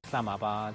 اسلام آباد.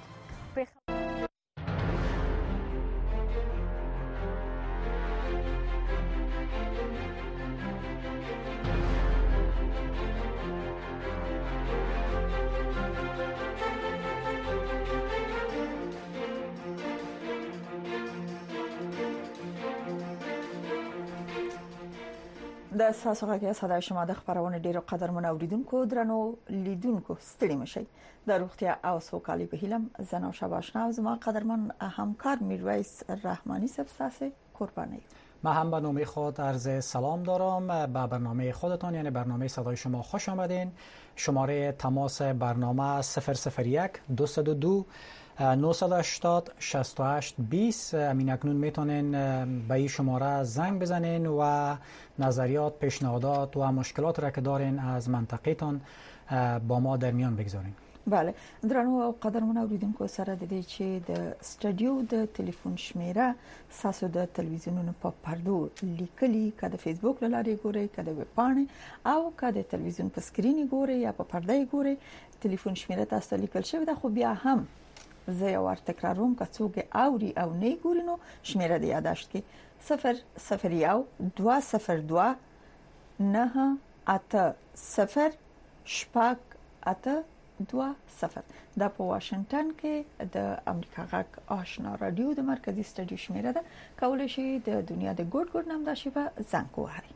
د تاسو غږی صداي شما د خبرونه ډیرو قدرمن اوریدونکو درنو لیدونکو ستړي مشي د روغتیا او سوکالي په هیلم زنو شباشنا او زما قدرمن همکار میرویس رحمانی سبساسه قربانی. ما هم به نام خود عرض سلام دارم به برنامه خودتان، یعنی برنامه صدای شما خوش آمدین. شماره تماس برنامه 001 202 980 68 20. امین اکنون میتونین به این شماره زنگ بزنین و نظریات، پیشنهادات و مشکلات را که دارین از منطقه‌تان با ما در میان بگذارین. بله درنو او قدرمن اوریدونکو سره د دې چې د سټډیو د ټلیفون شمیره ساسو د تلویزیونونو په پردو لیکلي کده فیسبوک لاره ګوري کده ویب پاڼه او کده تلویزیون په سکرین ګوري یا په پرده ګوري ټلیفون شمیره تاسو لیکل شوی ده، خو بیا هم زه یو ور تکراروم که څوک اوري او نه ګوري نو شمیره د یاداشت کې 001 202 9 8 0 شپږ 8 20 دا په واشنگټن کې د امریکا غږ آشنا رادیو د مرکزی سټډیو شمیره ده. کولای شي د دنیا د ګوټ نام دا شی په زنګ وهري.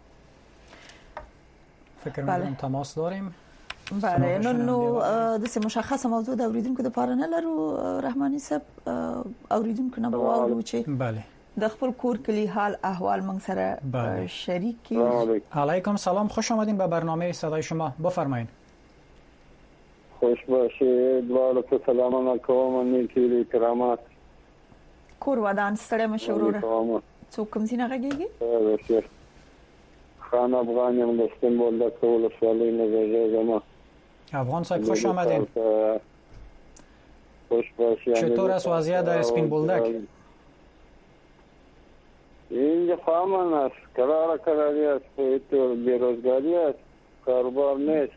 فکر می‌کنم تماس داریم. بله نو د څه مشخصه موضوع د اوریدونکو د پاره نه لرو رحمانی صاحب، اوریدونکو نه وایو چې بله د خپل کور کلی حال احوال موږ سره شریک کړي. علیکم سلام، خوش آمدین به برنامه صدای شما، بفرمایید. خوش باشید، دوالو ته سلامونه کوم، نیکی کرامات. کور ودان ستړی مشوره څوک کوم ځای نه غږیږي؟ خان افغان یم د استنبول د کول سوالې نه زما. افغان صاحب خوش آمدین. خوش باشید. چطور است وضعیت در اسپین بولدک؟ اینجا فهمان است، کراری است، بیروزگاری است، کاروبار نیست.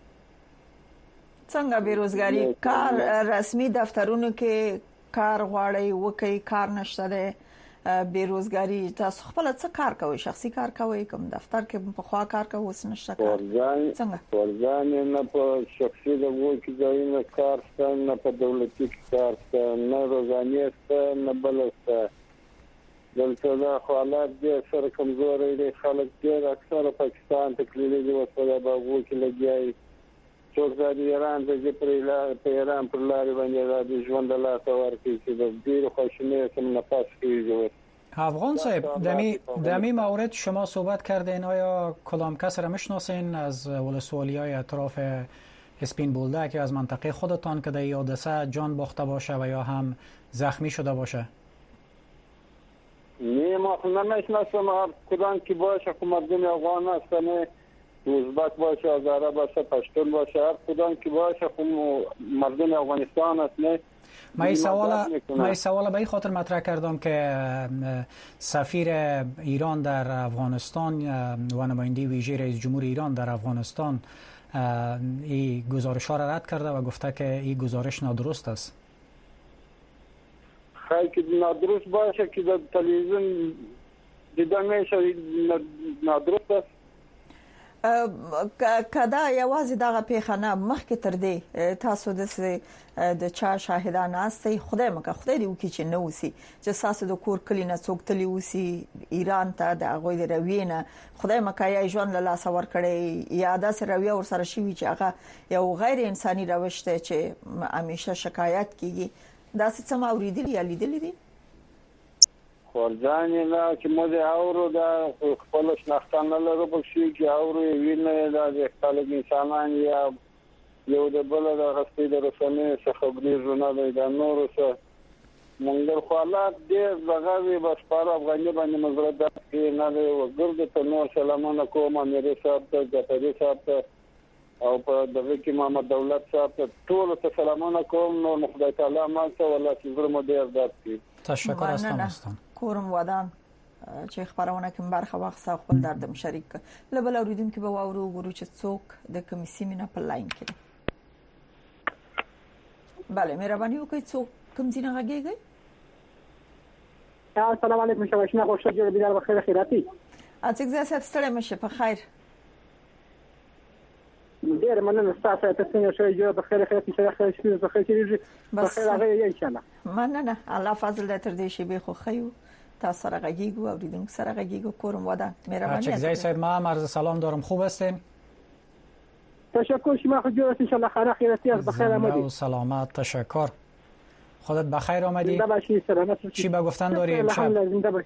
څنګه بیروزګاری؟ کار رسمي دفترونو کې کار غواړي وکي، کار نشته ده. بیروزګاری تاسو خپل څه کار کوئ؟ شخصي کار کوئ کوم دفتر کې په خوا کار کوئ اوس نشته کار؟ څنګه ورځان نه په شخصي دغه کې ځای کار ستاسو نه په دولتي کار ستاسو نه روزانه ستاسو نه بلسته. دلته دا حالات دي سره کمزوري دي، خلک ډېر اکثره پاکستان ته کلیدي وسوله باغو کې لګیای. څوک د ایران د ایران پر لارې باندې د ژوند له تور کې چې د ډېر خوشنه سم نفس کیږي. افغان صاحب دمی مورد شما صحبت کردین، آیا کدام کس را میشناسین از ولسوالی‌های اطراف اسپین بولدک یا از منطقه خودتان که در این حادثه جان باخته باشه و یا هم زخمی شده باشه؟ نه ما نمیشناسم کدام کی باشه، که مردم افغان هستن، ازبک باشه، هزاره باشه، پشتون باشه، هر کدام کی باشه خو مردم افغانستان است. نه من این سوال به این خاطر مطرح کردم که سفیر ایران در افغانستان و نماینده ویژه رئیس جمهور ایران در افغانستان این گزارش ها را رد کرده و گفته که این گزارش نادرست است. خیلی که نادرست باشه که در تلویزیون دیده میشه نادرست است. کدا یوازې دغه پیښه نه مخکې تر دې تاسو د چا شاهدان استئ؟ خدای مکه خدای دې وکړي چې نو وسی چې تاسو د کور کلی نه څوک تلی وسی ایران ته د هغه د روینه خدای مکه یا ژوند له لاس ور کړي یا د رویه ور سره شي چې هغه یو غیر انساني روش ته چې همیشه شکایت کیږي. دا څه ما اوریدلی یا لیدلی دي؟ ورځان نه چې موږ اورو دا خپل شناختانه لرو په شي کې اورو وینه دا د خپل انسانان یا یو د بل د غستی د رسنۍ څخه خبري ژوندۍ د نورو څخه موږ خپلات دې دغه بس پر افغاني باندې مزرده کې نه دی وګرځي ته نور سلامونه کوم امیر صاحب ته د پدې صاحب او په دغه کې محمد دولت صاحب ته ټول ته سلامونه کوم. نو خدای تعالی مال ته ولا چې زړه مو ډیر درد کوي. تشکر استان کورم ودان چې خبرونه کوم برخه وخت خپل دردم شریک لبل اوریدونکو به واورو ګورو چې څوک د کمیسي مینه په لاین کې. بله مهرباني وکړئ څوک کوم ځای نه غږیږئ؟ السلام علیکم شباشنا خوش جوړ بیدار بخیر خیراتی اڅکزه صاحب ستړي مشه په خیر ډیر مننه تاسو ته څنګه شوي جوړ بخیر خیراتی شه خیر شي بخیر کیږي بخیر هغه ان شاء الله مننه الله فضل دې تر دې شي به خو خیو تاسو سره غږیږو او دیدونکو سره غږیږو کورم ودان مهرباني اڅکزه صاحب ما عرض سلام دارم خوب هستین؟ تشکر شما خو جوړ ان شاء الله خیر خیراتی بخیر آمدید سلامت تشکر خودت بخیر آمدی زنده باشی سلامت چی به گفتن داری امشب؟ زنده باشی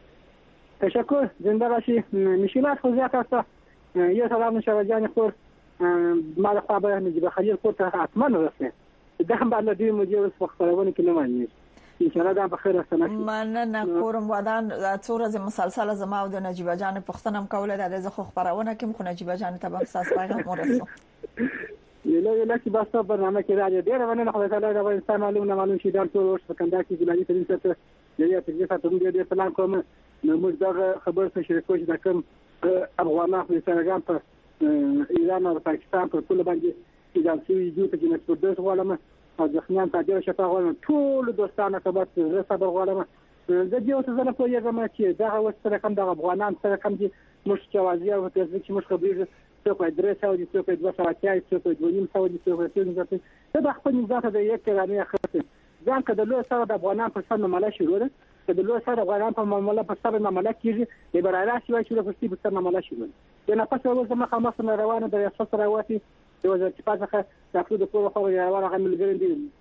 تشکر زنده باشی میشینات خوزیت هستا یه سلام نشوجانی خور مال خوابه نجیب خلیل خورت حتما رسه دهم بعد لدی مدیر فخرونی که نمانی ان شاء الله دا بخیر هستنه مننه کورم ودان څو ورځې مسلسل زما او د نجیبه جان پښتنم کوله د زخه خبرونه کوم خو نجیبه جان ته به احساس پیغام ورسو یله چې باسه برنامه کې راځي ډیر ونه خدای تعالی د افغانستان معلوم شي دا ټول ورس په کنده کې ګلاني ترين ته یې ترې ته ته دې سلام کوم نو موږ دا خبر څه شریکو چې دا کوم افغانان په سرګام په ایران او پاکستان په ټول باندې چې چې یو ته جنس په دغه غوړم او ځخنان ته ډیر شفا غوړم ټول دوستانه خبر زه صبر غوړم زه دې اوس زنه په یوه ما چې دا اوس سره کوم د افغانان سره کوم دي مش جوازي او ته چې مش خبرې څوک درې ساو دي څوک 200 څوک 2.5 ساو دي څوک 300 ته د خپل ځات د یک رانه خرڅ ځان کده له سره د افغانان په سر معاملې شروع ده کده له سره افغانان په معاملې په سر معاملې کیږي د برابر شوی چې په سر په معاملې شروع ده نه پس ورځ ما خامخ نه روانه د ریاست راوتی د وزارت پاتخه تاسو د کور خو روانه غمل ګرین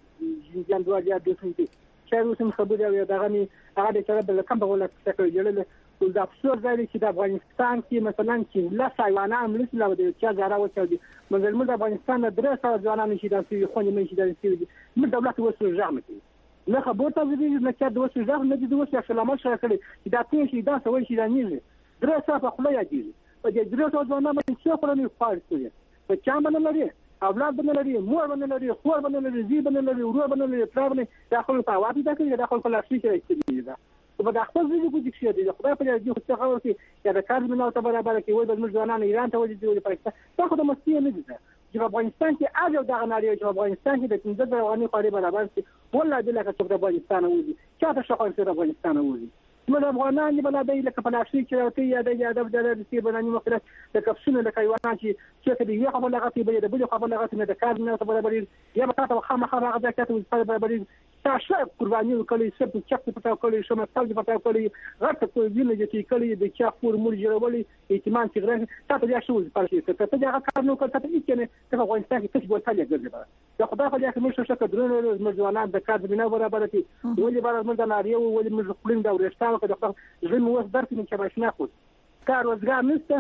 دي جان دوه یا د سنتي چې اوسم خبرې او دغه می هغه د چره بل کوم بوله څه جوړل ول د افسوس دی چې د افغانستان کې مثلا چې لا سایوانان مثلا د چا زرا وچودي موږ د افغانستان د 300 ځوانانو چې د خو نه شي د سیدي موږ دولت وسو ځامتي نه خبر ته دې نه چې د وسو ځام نه دي د وسو سلامت شره کړی دا ټول شي دا سوي شي دا نیږي 300 په خله یادي په دې 300 ځوانانو چې خو نه فارسي په چا باندې لري اولاد باندې لري مور باندې لري خور باندې لري زی باندې لري ورور باندې لري پلار باندې داخل په واټ دا کوي داخل په لاسي کې دا په داخل ځای کې چې دی خدای په دې چې خبره کوي چې د کار منو ته برابر کې وای د ځوانانو ایران ته ودی د پاکستان دا خو د مستی نه دي چې په افغانستان کې اجو دغه نړۍ چې په افغانستان کې د 15 افغاني خوري برابر شي والله د لکه چې د افغانستان ودی چاته شخص د افغانستان ودی موږ افغانان بل د لکه په لاسي کې راوتی یا د سی بناني مختلف د کپسونه د کایوان چې د یو خبر لغتي د بل خبر لغتي د کار نه برابر یا به تاسو خامخا هغه د کاته برابر تاسو قرباني وکړي چې چې په تاسو کولای شو مستل په تاسو کولای غټ په وینې چې کلی د چا فورمول جوړولي اعتماد چې غره تاسو بیا شو پارشي ته دا کار نو کوي چې نه په افغانستان کې څه بوتل ګرځي دا خدای په دې کې موږ شکه درنو مزوانات د کار بنا برابر دي ولې برابر موږ نه لري ولې موږ خپل دا ورشتاو کده ژوند وس درته چې ماشنا خو کار وزګار نشته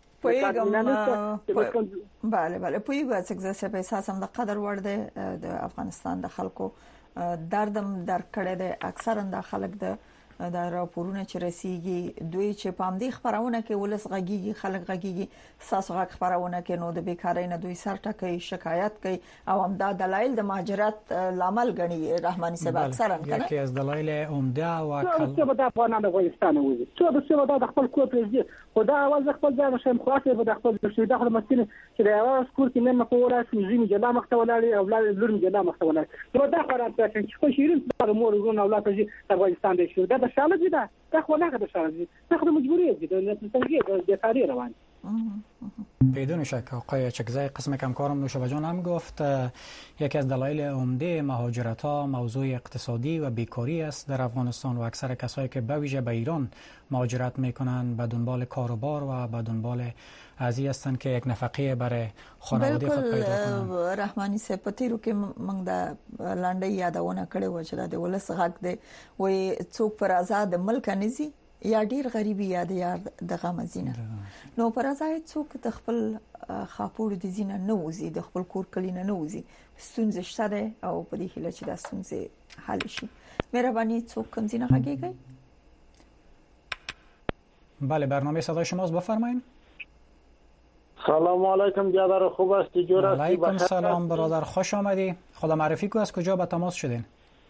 بله پویګو څنګه چې په اساس هم د قدر ور دي د افغانستان د خلکو دردم در کړه د اکثرا د خلک د راپورونه چې رسیږي دوی چې پام دي خبرونه کې ولس غږیږي خلک غږیږي ساس غږ خبرونه کې نو د بیکارۍ نه دوی سر ټکي شکایت کوي او هم دا دلایل د مهاجرت لامل غني رحماني صاحب اکثرا کنه یکی از دلایل عمده او څه به د افغانانو افغانستان وځي څه به د خپل کور پرېږدي خدا اول خپل ځای نشم خاطر به د خپل داخله مسکين چې دا اول کور کې نه مخوره چې جلا مختولاري او اولاد لور جلا مختولاري نو دا خبره چې خو شیرین د مور ورونه اولاد چې افغانستان دی شو دا شاله دي دا خو نه ده شاله دي دا خو مجبوری دي د نتیجه د کاری روان بدون شک آقای چکزای قسم کمکارم نوشابه جان هم گفت یکی از دلایل عمده مهاجرت ها موضوع اقتصادی و بیکاری است در افغانستان و اکثر کسایی که به ویژه به ایران مهاجرت میکنن به دنبال کاروبار و به دنبال ازی هستند که یک نفقه برای خانواده خود پیدا کنند. رحماني صاحب په تیرو کې موږ د لانډي یادونه کړې و چې د ولس غږ دی وای څوک پر آزاد ملک نزي یا ډیر غریبي یا د غمزینه نو پر آزاد څوک د خپل خاپور د زینه نه وزي د خپل کور کلینه نه وزي ستونزې شته او په دې هله چې د ستونزې حل شي مهرباني څوک کوم زینه غږیږي بله برنامه صدای شماست بفرمایید. سلام علیکم برادر خوب هستی جور هستی علیکم سلام برادر خوش آمدی خدا معرفی کو از کجا به تماس شدین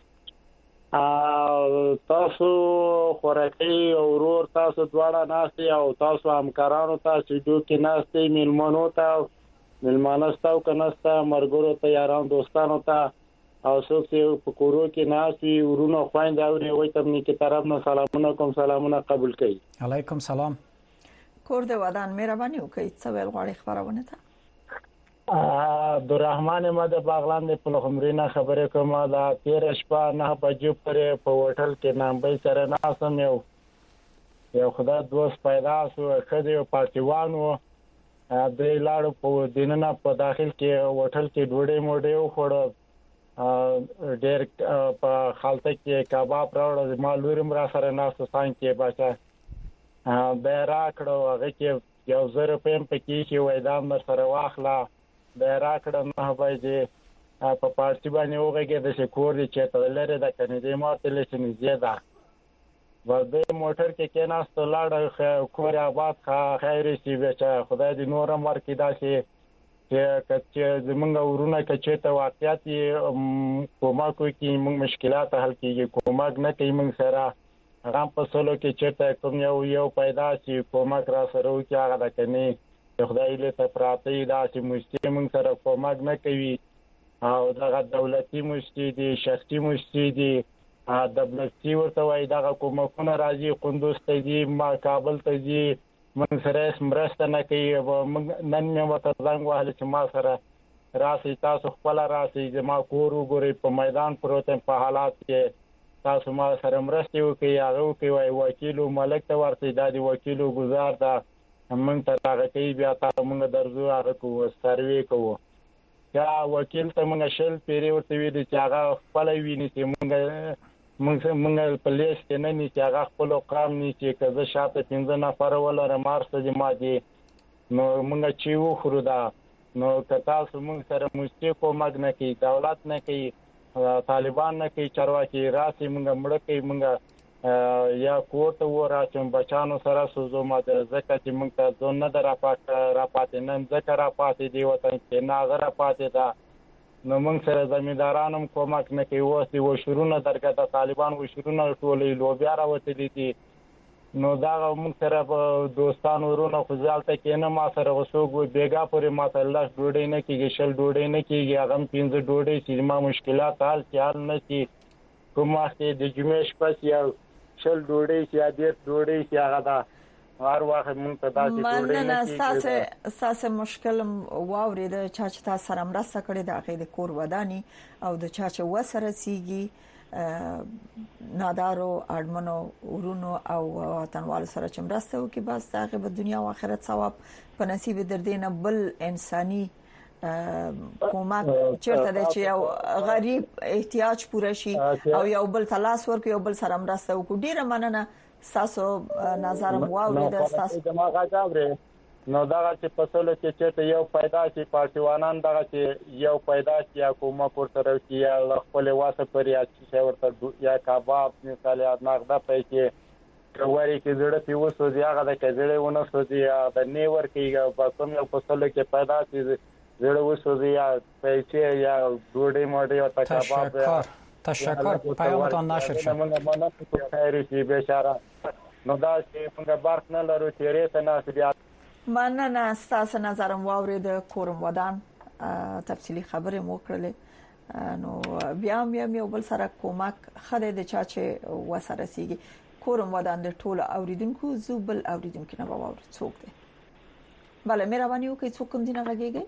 تاسو خوراکي او ورور تاسو دواړه ناشتي او تاسو همکارانو ته سټوډیو کې ناشتي میلمنو ته میلمانه ستاسو کناسته مرګورو ته یاران دوستانو ته او څوک چې په کورو کې ناسي ورونو خويند اوري وي تبني کې طرف نه سلامونه قبول کړي. علیکم سلام. کور د ودان مهرباني وکړئ څه ویل غواړي خبرونه ته؟ عبدالرحمن ما د باغلان د پلخمرینه خبره کوم. دا 13 شپه 9 بجو پرې په هوټل کې نامبې سره ناسم یو خدای دوست پیدا شو خدای او پارتیوانو د لاړو په دیننه په داخل کې هوټل کې ډوډۍ موډۍ وخوړ ډېر په خالته کې کباب راوړل ما لورم را سره ناسو سان کې بچا به را کړو هغه کې یو زر په پکې کې وای دا مر سره واخلا به را کړم نه بایځه په پارتي باندې وګه د شکور دي چې تلره د کنيدي مارتل چې زیاده ورته موټر کې ناست لاړ کور آباد خیر شي بچا خدای دې نورم ورکې داسې چې زمونږ ورونه کې ته واقعیت کومه کوي موږ مشکلات حل کیږي کومه نه کوي موږ سره هغه په سلو کې چې کوم یو پیدا شي کومه را سره او چې هغه د کني خدای له تفراطي دا چې مشتي موږ سره کومه نه کوي او دا دولتي مشتي دي شخصي مشتي دي د بلستی ورته وای دا کومه راځي قندوز ته دي ما کابل ته دي موږ سره مرسته نه کوي نن مې وته څنګه وهل چې ما سره راسي تاسو خپل راسي زما کور وګوري په میدان پروت په حالات کې تاسو ما سره مرسته وکي هغه کوي وکیل ملک ته ورته د وکیل گزار دا موږ ته هغه کوي بیا تاسو موږ درځو هغه کوو سروي کوو یا وکیل ته موږ شل پیری ورته وی دي چې هغه خپل ویني چې موږ په لیست کې نه ني چې هغه خپل قام ني چې کزه شاته 15 نفر ولر مارسته دي ما دي نو موږ چې وخورو دا نو کتا موږ سره مستي کومګ نه کوي دولت نه کوي طالبان نه کوي چرواکي راسي موږ مړ کوي موږ یا کوټ و راچم بچانو سره سوزو ما د زکه چې موږ ته ځون نه راپاتې نن ذکر راپاتې دی وطن کې ناغه راپاتې دا نو موږ سره زمیندارانم کومک نه کوي واسي و شروع درګه د طالبان و شروع ټولې لوبیا راوتلې دي نو دا موږ سره دوستان ورونه خپلته کې نه ما سره وسوګ بیګا پورې ما ته الله ډوډۍ نه کیږي شل ډوډۍ نه کیږي هغه 15 ډوډۍ چې ما مشکلات حل چال نه کی کومه چې د جمعې شپه یا شل ډوډۍ چې ډېر ډوډۍ چې هغه دا هر وخت موږ ته داسې ډوډۍ نه کیږي اساسه مشکل واوري د چا چې تاسو سره مرسته کړې د غیر کور ودانی او د چا چې وسره سیږي نادارو اډمنو ورونو او وطنوالو سره چې مرسته وکي بس هغه په دنیا او آخرت ثواب په نصیب دردینه بل انساني کومک چیرته د چې یو غریب احتیاج پوره شي او یو بل تلاش ورکړي یو بل سره مرسته وکړي ډیره مننه تاسو نظر واوري د تاسو دماغ راځي نو دا چې پسله چې یو پیدا شي پارتیوانان دا چې یو پیدا شي یا کومه پر سره چې یا خپل واسه پر یا چې ورته یا کباب مثال یا نغده پېکې کوي چې زړه پیوسو دی هغه د کډړې ونه سوځي د نیور کې په کوم یو پسله کې پیدا شي زړه وسوځي یا پېکې یا ډوډۍ موډۍ او کباب تشکر پیامتان نشر شد موږ خیر شي بیچاره نو دا چې موږ برق نه لرو تیرې ته نه مننه تاسو نظرم واورید کورم ودان تفصیلی خبره مو کړلې نو بیا یو بل سره کومک خدای د چا چې وسره سیږي کورم ودان د ټولو اوریدونکو زوبل اوریدونکو نه باور څوک دی bale مهرباني وکړئ څوک کوم دینه غږیږي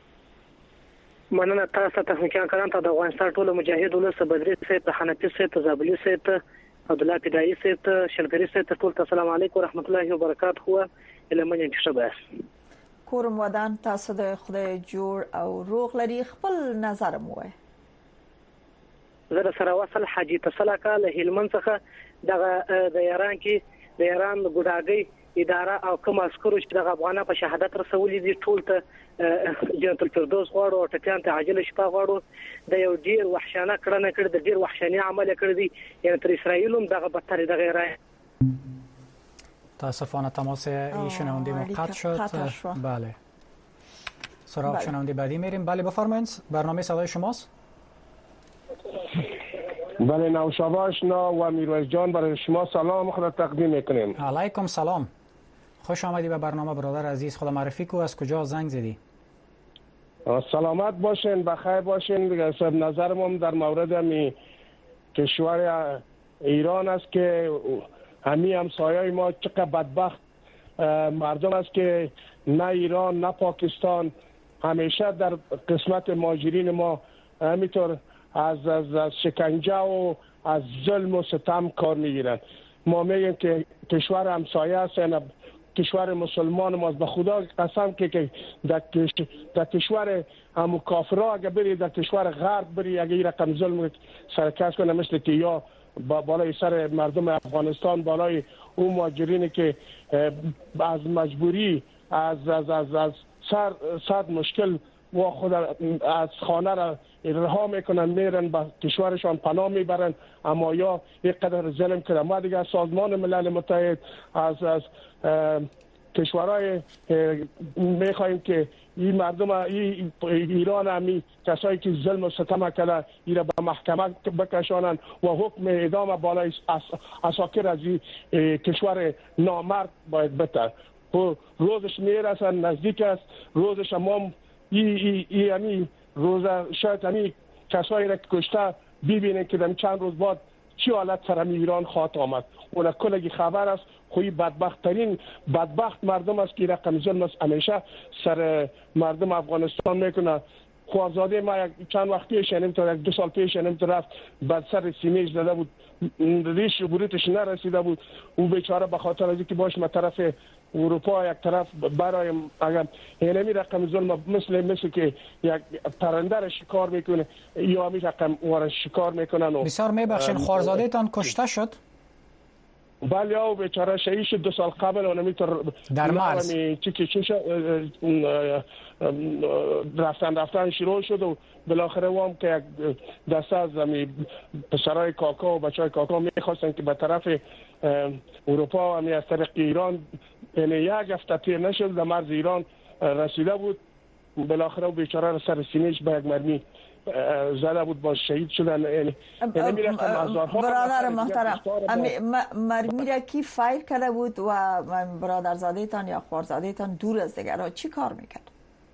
مننه تاسو ته څنګه کاران ته د افغانستان ټولو مجاهد ولس بدري سید حنفي سید زابلي سید عبد الله پیدایي سید شلګری سید ټول السلام علیکم ورحمت الله وبرکاته لمن انتشابه کورم ودان تاسو د خدای جوړ او روغ لري خپل نظر مو وای زه سره وصل حاجی تسلاکه له هلمند څخه د ایران کې د ایران ګډاګي اداره او کوم عسکرو چې د افغانانو په شهادت رسولې دي ټول ته جنت الفردوس غواړو او ټکان ته عاجل شپه غواړو د یو ډیر وحشانه کړنه کړ د ډیر وحشاني عمل کړ دي یعنی تر اسرائیل هم دغه بدتر د غیره تاسفانه تماس شنونده ما قطع شد بله سراغ شنونده بعدی میریم بله بفرمایید برنامه صدای شماست بله نوشابه آشنا و میرویس جان برای شما سلام خود تقدیم میکنیم علیکم سلام خوش آمدی به برنامه برادر عزیز خود معرفی کو از کجا زنگ زدی سلامت باشین، بخیر باشین. دیگه نظرم در مورد می کشور ایران است که همین همسایه ما چقدر بدبخت مردم است که نه ایران نه پاکستان همیشه در قسمت مهاجرین ما همینطور از شکنجه و از ظلم و ستم کار میگیرند. ما میگیم که کشور همسایه است، کشور مسلمان ماست. به خدا قسم که در کشور هم کافرها اگه بری، در کشور غرب بری، اگه این رقم ظلم سرکش کنه مثل که یا بالای سر مردم افغانستان، بالای اون مهاجرینی که از مجبوری از صد مشکل و خود از خانه را رها میکنن، میرن به کشورشان پناه میبرن، اما یا یک قدر ظلم کرده. ما دیگه سازمان ملل متحد از کشورهای میخوایم که این مردم ایران همی کسایی که ظلم و ستم کرده ایره به محکمه بکشانند و حکم اعدام بالای اساکر از این کشور نامرد باید بده. روزش میرسه، نزدیک است روزش. ما یعنی روز شاید همین کسایی را که کشته ببینید که در چند روز بعد چی حالت سر ایران خواهد آمد. اون کلگی خبر است. خوی بدبخت مردم است که رقم ظلم است همیشه سر مردم افغانستان میکنه. خوازاده ما چند وقت پیش تا 2 سال پیش رفت بعد سر سینه‌اش زده بود، ریش بروتش نرسیده بود. او بیچاره به خاطر از اینکه باش ما طرف اروپا یک طرف برای اگر اینمی رقم ظلم مثل که یک پرنده را شکار میکنه یا همین رقم وارا شکار میکنن. بسیار میبخشین، خوارزاده تان کشته شد؟ بله، او بیچاره شهید شد 2 سال قبل. اونمی در مرز رفتن شروع شد و بالاخره وام که دسته از پسرای کاکا و بچهای کاکا میخواستن که به طرف اروپا و از طریق ایران، یعنی یک هفته تیر نشد در مرز ایران رسیده بود. بالاخره و بیچاره را سر سینه‌اش به یک مرمی زده بود، با شهید شدن. برادر محترم، مرمی را کی فایر کرده بود و برادرزاده تان یا خوارزاده تان دور از دیگرها چی کار میکرد؟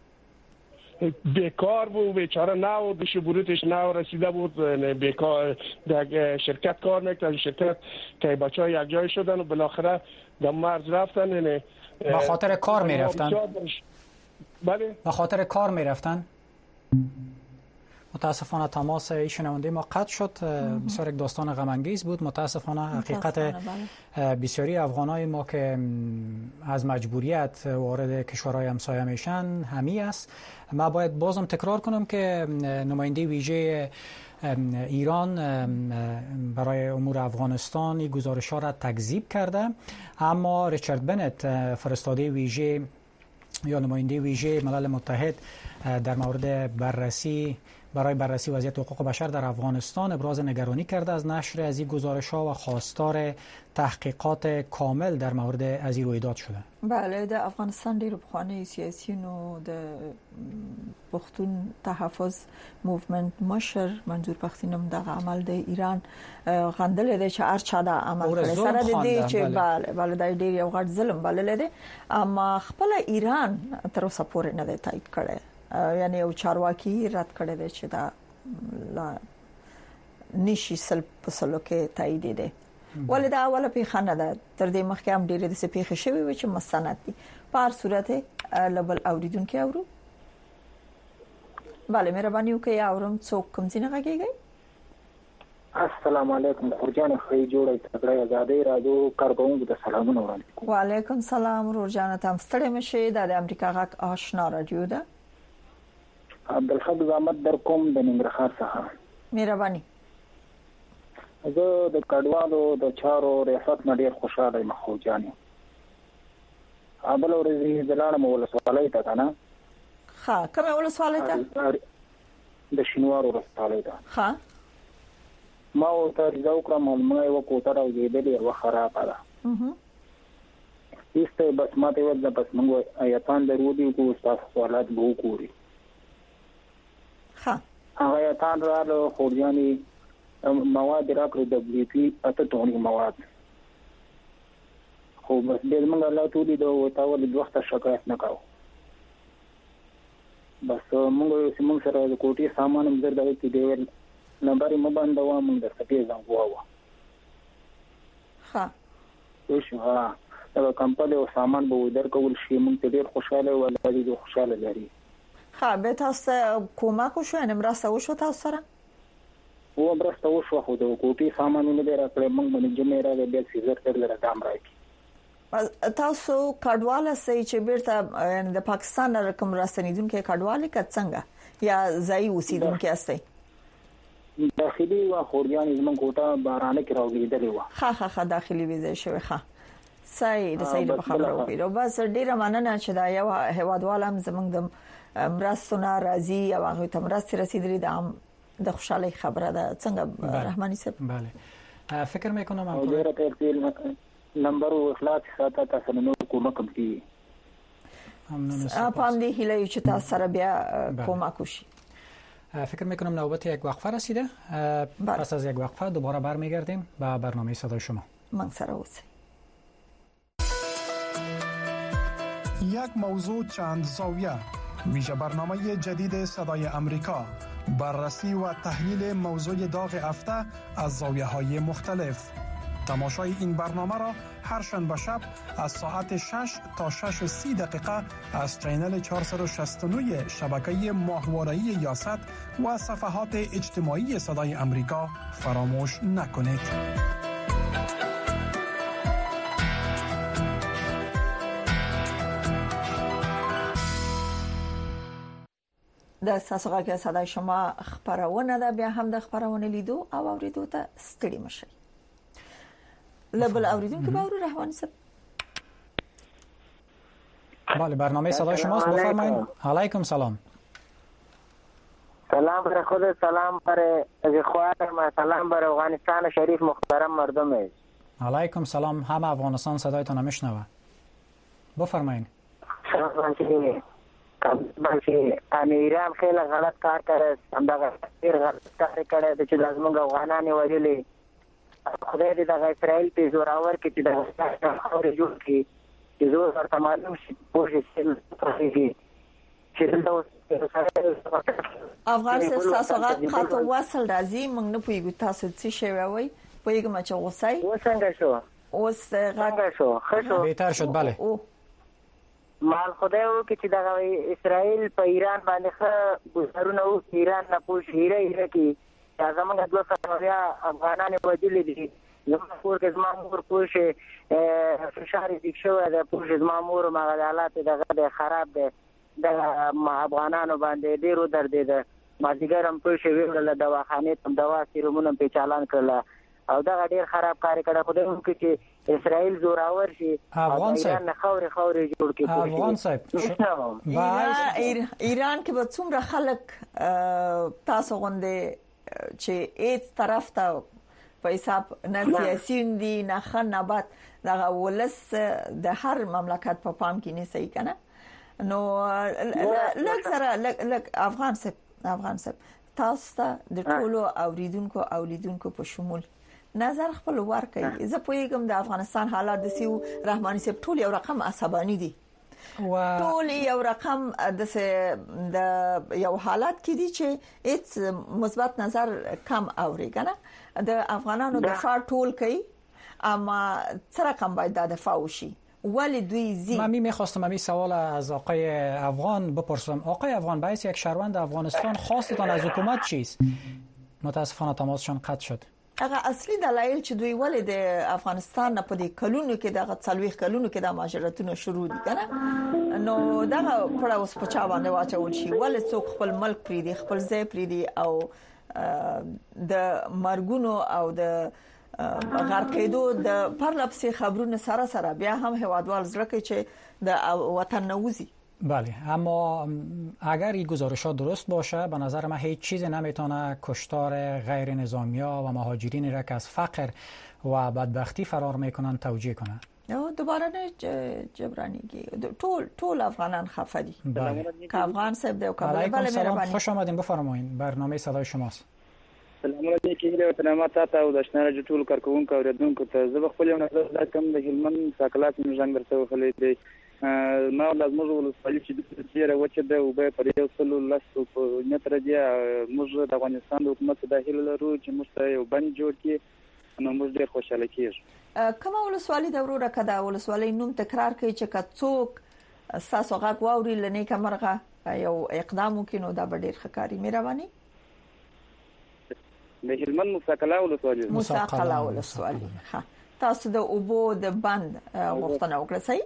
بیکار بود بیچاره، نه دش بروتش نه رسیده بود، بیکار در شرکت کار میکرد. شرکت که بچه‌ها یک جای شدن و بالاخره در مرز رفتن. به خاطر کار میرفتن؟ بله، به خاطر کار میرفتن. متاسفانه تماس شنونده ما قطع شد. بسیار یک داستان غم انگیز بود. متاسفانه حقیقت بسیاری افغانای ما که از مجبوریت وارد کشورهای همسایه میشن همی است. ما باید بازم تکرار کنم که نماینده ویژه ایران برای امور افغانستان این گزارش‌ها را تکذیب کرده، اما ریچارد بنت، فرستاده ویژه یا نماینده ویژه ملل متحد در مورد برای بررسی وضعیت حقوق بشر در افغانستان ابراز نگرانی کرده از نشر از این گزارش‌ها و خواستار تحقیقات کامل در مورد از این رویداد شده. بله، د افغانستان ډیرو پخواني سیاسیونو د پښتون تحفظ موومنت مشر منظور پښتینم دغه عمل د ایران غندل دی چې ارچا د عمل کړی سره دی چې بله د ډیر یو غټ ظلم بلل دی، اما خپل ایران تر اوسه پورې نه دی تایید کړی. یعنی یو چارواکي رد کړی دی چې دا نشي سلو کې تایید دی. ولې دا اوله پیښه نه ده، تر دې مخکې هم ډېرې داسې پیښې شوې وي چې مستند دي. په هر صورت لبل اوریدونکي اورو. بله، مهرباني وکړئ اورم څوک کوم ځای نه غږیږئ؟ السلام علیکم. خورجان خی جوړه تګړه آزادۍ رادیو کارکونکو ته سلامونه وړاندې کوم. وعلیکم سلام ورجانه، تم ستړي مشه. د امریکا غږ آشنا رادیو ده. عبدالحق زحمت در کوم د ننګرهار څخه. مهرباني. زه د کډوالو د چارو ریاست نه ډیر خوشاله یم خورجان. بل ورځې د لاړم ولسوالۍ ته کنه. ها، کومه ولسوالۍ ته؟ د شینوار ولسوالۍ ته. ها، ما او ته ریزو کړم مې وکوتره او دې ډېر خراب ده. ایسته بس ماته ول بس موږ آیتان درو دي کو تاسو سوالات به وکوري. ها، آیتان راو خورجاني مواد راکړو دبليو پی اته ټونی مواد. خو بس دې موږ الله ته دې دوه تاول د وخت شکایت نه کاوه. بس موږ سره د کوټي سامان هم درته کې دی نمبر یې مباندې و موږ درته پیژنګ وو ها اوس دا کمپنی او سامان به درکول شي موږ ته ډیر خوشاله ولري د خوشاله لري ها به تاسو کومه کو شو ان مرسته وشو تاسو سره و مرسته وشو خو د کوټي سامانونه ډیر کړم موږ باندې جمعه راغی بیا سیزر تر لره دام راځي تاسو کډواله سي چې بیرته د پاکستان رقم راستنیدونکو کډواله کڅنګه یا ځای اوسیدونکو استه داخلي و خوريان زمون کوټه بارانه کې راوړېدلې و ها داخلي ویزه شوی صحیح د صحیح په خبرو کې او بس ډیره مننه چې دا یو هوادوالم زمونږ د مرستونه راځي او هغه ته مرسته رسیدلې د خوشحالي خبره ده څنګه رحماني صاحب بله فکر میکنم او ډیره ترتیل نمبر او اخلاص ساته تاسو نو کومه کم کی پام دی هلای چې تاسو سره بیا کومه کوشي فکر میکنم نوبت یک وقفه رسیده پس از یک وقفه دوباره برمیگردیم به برنامه صدای شما من سره اوسئ یک موضوع چند زاویه ویژه برنامه جدید صدای امریکا بررسی و تحلیل موضوع داغ هفته از زاویه‌های مختلف تماشای این برنامه را هر شنبه شب از ساعت 6 تا 6:30 دقیقه از چینل 469 شبکه ماهواره‌ای یاست و صفحات اجتماعی صدای امریکا فراموش نکنید. د ساسوغه صدای شما خبرونه ده بیا هم د خبرونه لیدو او اوریدو ته ستړي مشي لبل اوریدونکو باور رحمانی صاحب بله برنامه صدای شماست بفرمایید. علیکم سلام. سلام بر خود، سلام بر اخوان، سلام بر افغانستان شریف محترم مردم. علیکم سلام، همه افغانستان صدایتان میشنوه. بفرمایید. ایران خیلی غلط کار کرد، همدغه غلط کار کرد چې د زموږ افغانان وژلي. خدای دې د اسرائیل په زوراور کې چې د خاورې جوړ کړي چې زور ورته معلوم شي پوه شي چې افغان ساسوغه خاطر وصل راځي موږ نه پوهیږو تاسو څه شی وایي پوهیږم چې غوسای وسنګ شو اوس غږ شو خشو بهتر شد. بله مال خدای وو کې چې د اسرائیل په ایران باندې ښه ګزارونه وو ایران نه پوه هیره کې دا زمونږ دوه سره افغانان وژلي دي. زموږ کور کې زما مور پوه شي فشار یې شوی دی پوه شي زما مور مغه حالات دغه خراب دی د افغانانو باندې ډیرو دردېده. مازدیګر هم پوه شي ویل دواخانې ته دوا سیرومونه په چالان کړل او دا ډیر خراب کار کړه. خدای مو کې چې اسرائیل زوراور شي افغان صاحب نه خوري جوړ کړي. افغان صاحب ایران کې به څومره خلک تاسو غونډه چې ایت طرف ته په حساب نه سیاسي دي نه خنبات دغه ولس د هر مملکت په پام کې نه صحیح کنه نو لږ سره لږ افغان صاحب تاسو ته د ټولو اوریدونکو په شمول نظر خپل ورکړئ. زه پوهیږم د افغانستان حالات د سیو رحماني صاحب ټول یو رقم عصبانی دي ټول یو رقم د یو حالت کې دي چې هیڅ مثبت نظر کم اوري کنه د افغانانو دفاع ټول کوي اما څه رقم باید د دفاع وشي ولی دوی زی من میخواستم همین سوال از آقای افغان بپرسم. آقای افغان باعث یک شهروند افغانستان خواستتان از حکومت چیست؟ متاسفانه تماسشان قطع شد. هغه اصلي دلایل چې دوی ولې د افغانستان په دې کلونو کې دغه 40 کلونو کې د ماجراتونو شروع دي کنه نو دغه پړه اوس په چا باندې واچول شي ولې څوک خپل ملک پری دي خپل ځای پری دي او د مرګونو او د غرقېدو د پرلپسې خبرونه سره بیا هم هوادوال زړه کوي چې د وطن نوزي. بله اما اگر این گزارشات درست باشه به نظر من هیچ چیزی نمیتونه کشتار غیر نظامیا و مهاجرینی را که از فقر و بدبختی فرار میکنن توجیه کنه. دوباره نه جبرانیگی ټول افغانان خفه دي. که افغان صاحب دی علیکم سلام خوش آمدین بفرمایید برنامه صدای شماست. سلام علیکم د تنامات تاسو د شنه ټول کارکونکو او ردونکو ته زه خپل یو نظر کوم د هلمند ساکلات نژنګ درته خلې دی ما لازم ولسوالۍ چې ډیره وچه ده او به پر 110 متره دی موږ د افغانستان د حکومت د هیله لرو چې موږ ته یو بند جوړ کړي نو موږ ډیر خوشاله کیږو. کومه ولسوالۍ د وروره کده ولسوالۍ نوم تکرار کوي چې کڅوک ساسو غاک واوري لنی کمرغه یو اقدام وکینو دا ډیر ښکاری مهرباني. د هلمند مساقله ولسوالۍ ها تاسو د اوبو د بند غوښتنه وکړه صحیح؟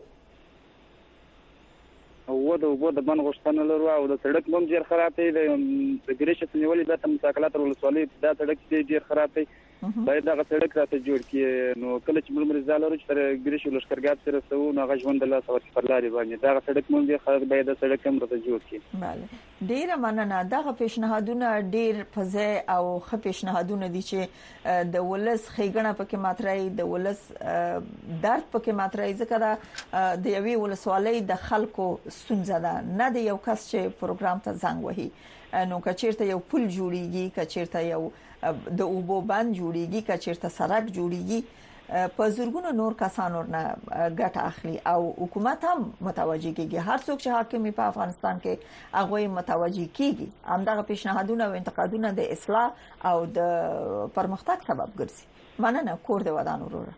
او د اوبو د بند غوښتنه لرو او د سړک هم ډیر خراب دی د ګریشت نیولې د مساقلات ولسوالۍ دا سړک ډیر خراب دی باید دا سړک راته جوړ کړي نو کله چې موږ مرزا لرو چې تر ګریش لشکرګاه سره سو نو غژوند الله سوار پر لارې باندې دا سړک مونږ ډیر خراب باید سړک هم راته جوړ کړي. بله ډیر مننه دا پیشنهادونه ډیر فزه او خ پیشنهادونه دي چې د ولس خېګنه پکې ماترای د ولس درد پکې ماترای ځکه دا د یوې ولسوالۍ د خلکو ستونزه ده نه د یو کس چې پروګرام ته زنګ وهي نو کچیرته یو پل جوړیږي کچیرته یو د اوبو بند جوړیږي کچیرته سړک جوړیږي په زورګونو نور کسانو نه ګټه اخلي او حکومت هم متوجي کیږي هر څوک چې حاکم په افغانستان کې هغه متوجي کیږي همدغه پیشنهادونه او انتقادونه د اصلاح او د پرمختګ سبب ګرځي. مننه کور د ودان وروره.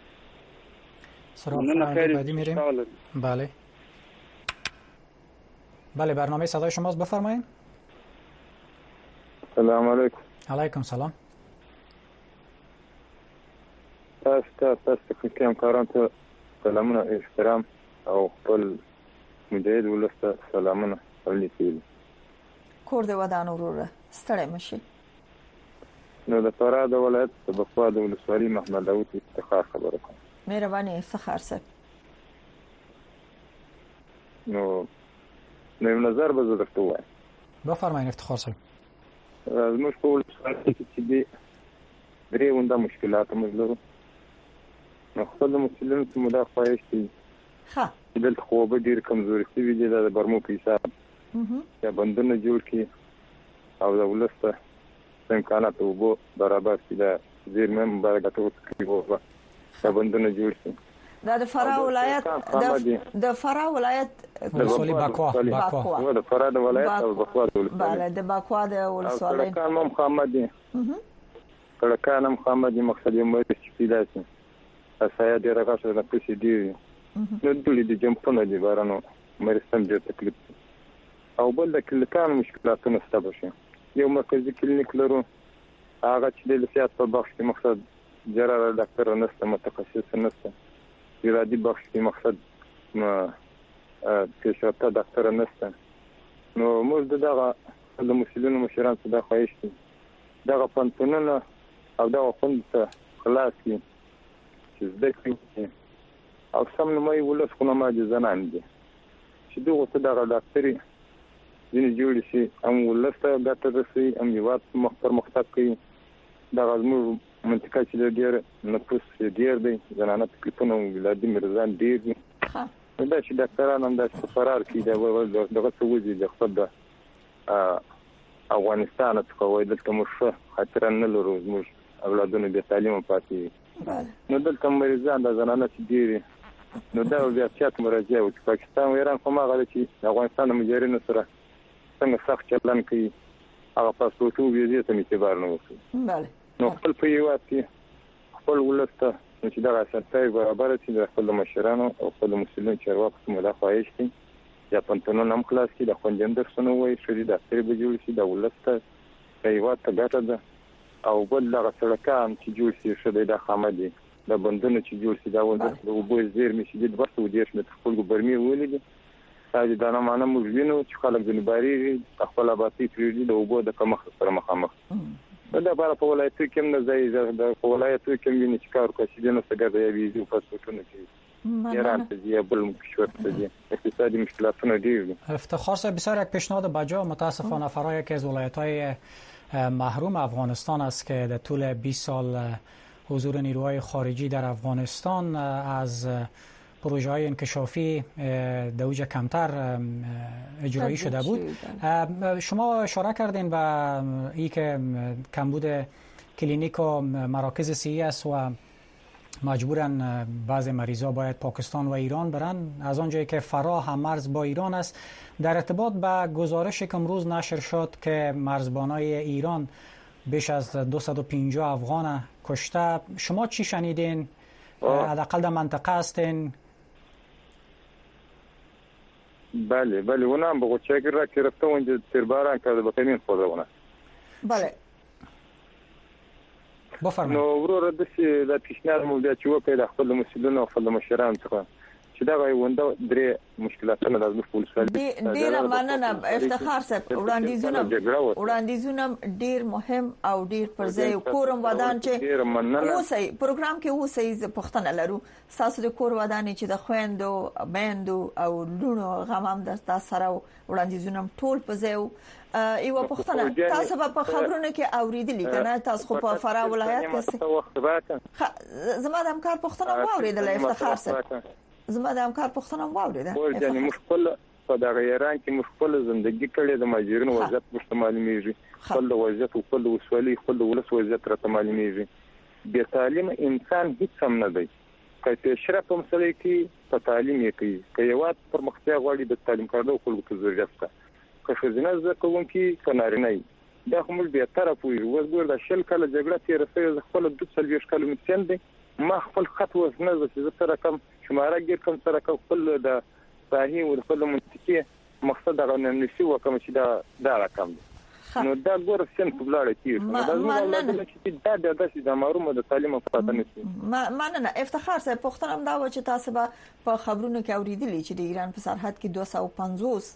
سلام بعدی میریم. بله بله برنامه صدای شماست بفرمایید. سلام علیکم. علیکم سلام. تاسو تخنیکی همکاران ته سلامونه احترام او خپل مجاهد ولسته سلامونه ولیکل. کور د ودان وروره ستړی مشي. نو د فراه د ولایت په بخوا د ولسوالۍ محمد داوود افتخار خبره کوم. مهرباني افتخار صاحب. نو نظر به زه درته وایم. بفرمایئ افتخار صاحب. زموږ په ولسوالۍ کې چې دي درې ونده مشکلات موږ لرو نو خپل مسلمانانو ته مو دا خواهش دی چې دلته خو به ډېر کمزوري شوي دي د برمو په حساب یا بندونه جوړ کړي او د ولس ته امکانات اوبو برابر کړي د زیرمې مبارک ته وکړي دا بندونه جوړ شي. دا د فراه ولایت د فراه ولایت ولسوالۍ باکوا د فراه د ولایت او باکوا د ولسوالۍ بله د باکوا د ولسوالۍ کړکان هم خامد دي کړکان هم خامد دي مقصد یې مې چې پیدا شي اسایا ډېر راغښه نه پېښې دي نو ټول دي جمپونه دي بارانو مرستم ډېر تکلیف او بل د کلینیکانو مشکلاتونه سبب شي. یو مرکزي کلینیک لرو هغه چې د لسیات په بخش کې مقصد جراحه ډاکټر نشته متخصص نشته ارادي بخش کې مقصد پیشرفته ډاکټر نشته نو موږ دغه د مسلمانانو مشران څخه د خواهش دي دغه پنځونه او دغه خوند ته خلاص کی چې زده کړي او سم نو مې ولس خو نه ما دي زنان دي چې دغه ته دغه ډاکټري ځینې جوړ شي هم ولس ته ګټه رسي هم یوات پرمختګ کوي دغه زموږ منطقه چې ډېر نفوس ډېر دی زنانه تکلیفونه ولادي مرزان ډېر دي دا چې ډاکټران هم د فرار کې دغه څه وځي د خپل د افغانستان څخه وای دلته مشه خطر نه لرو زموږ اولادونه به تعلیم پاتې نو دلته مریضان د زنانه چې ډېر نو دا بیا چې مراجعه وکړي پاکستان او ایران کومه غلطي چې افغانستان مجاهدینو سره څنګه سخت چلن کوي هغه پاسپورت او ویزې ته اعتبار نه ورکوي. بله نو خپل په یو وخت خپل ولسته چې دا اساسي برابر چې د خپل مشرانو او خپل مسلمان چارواکو مله خواهش دي یا پنځونو نم خلاص کی د خوندندر سنو وای شری د اخر به جوړ شي د ولسته ایوا ته ګټه ده او بل دغه سړکان چې جوړ شي شته د خامدي د بندونو چې جوړ شي دا ولته د وبو زیر می شي د ورته ودیش مت خپل برمي ولید دا د نه معنی موږ وینو چې خلک د نباري خپل آبادی پریږدي د وبو د کمخ سره مخامخ دا بار په ولایتو کې هم نه ځای د ولایتو کې ویني چې کار کوي د نو څنګه د ویزو پاسپورتونه کې ایران ته بل مشکلات دي اقتصادی مشکلاتونه دي. افتخار صاحب بسیار یک پیشنهاد بجا متاسفانه فرا یکی از ولایت‌های محروم افغانستان است که در طول 20 سال حضور نیروهای خارجی در افغانستان از پروژه‌های انکشافی در اوج کمتر اجرایی شده بود. شما اشاره کردین به این که کمبود کلینیک و مراکز صحی است و مجبورن بعضی مریضا باید پاکستان و ایران برن، از آنجایی که فرا هم مرز با ایران است. در ارتباط به گزارشی که امروز نشر شد که مرزبانای ایران بیش از 250 افغان کشته، شما چی شنیدین؟ حداقل در منطقه هستین؟ بله اونم به چاگیر را گرفته و اینجا ترباران کرده به کمین خورده اونه. بله بفرمایید. نو ورور دسی د پیشنهاد مو بیا چې وکړي د خپل مسؤلینو او خپل مشرانو څخه چې دا غوونده درې مشکلاتونه د ولسوالۍ ډیر مننه افتخار صاحب. وړاندیزونه ډیر مهم او ډیر پر ځای کورم ودان چې اوسې پروګرام کې اوسې پښتنه لرو. تاسو د کور ودانې چې د خويندو بیندو او لونو غمام د تاسو سره وړاندیزونه ټول په ځای. یو پښتنه تاسو په خبرونه کې اوریدلی کنه؟ تاسو خو په فرا ولایت کې زما د همکار پښتنه واوریدل افتخار صاحب. زما د همکار پښتنه واوریدل. یعنی مشکل په دغه ایران کې مشکل ژوندۍ کړي د ماجرینو وضعیت مشته معلومیږي، خپل د وضعیت او خپل د وسولې خپل د ولس وضعیت راته معلومیږي. بې تعلیم انسان هیڅ هم نه دی. که پیشرفت په مسله کې په تعلیم یې کوي، که یو پر مختیا غواړي د تعلیم کارو خلکو ته ضرورت شته. که ښځینه زده کوونکي کنارینه وي دا خو موږ به تر پوي وګور د شل کله جګړه تیر سوی خپل د 240 کلو متین دی. ما خپل خط وزنه چې زه رقم شماره ګر کوم سره خپل د صحیح او خپل منطقي مقصد دا نه نشي وکم چې دا رقم دی. نو دا ګور سن په بلاړه کې دا د معلومه د تعلیم په پاتې نشي. مننه افتخار صاحب. پښتنه دا و چې تاسو په خبرونو کې اوریدلی چې د ایران په سرحد کې 250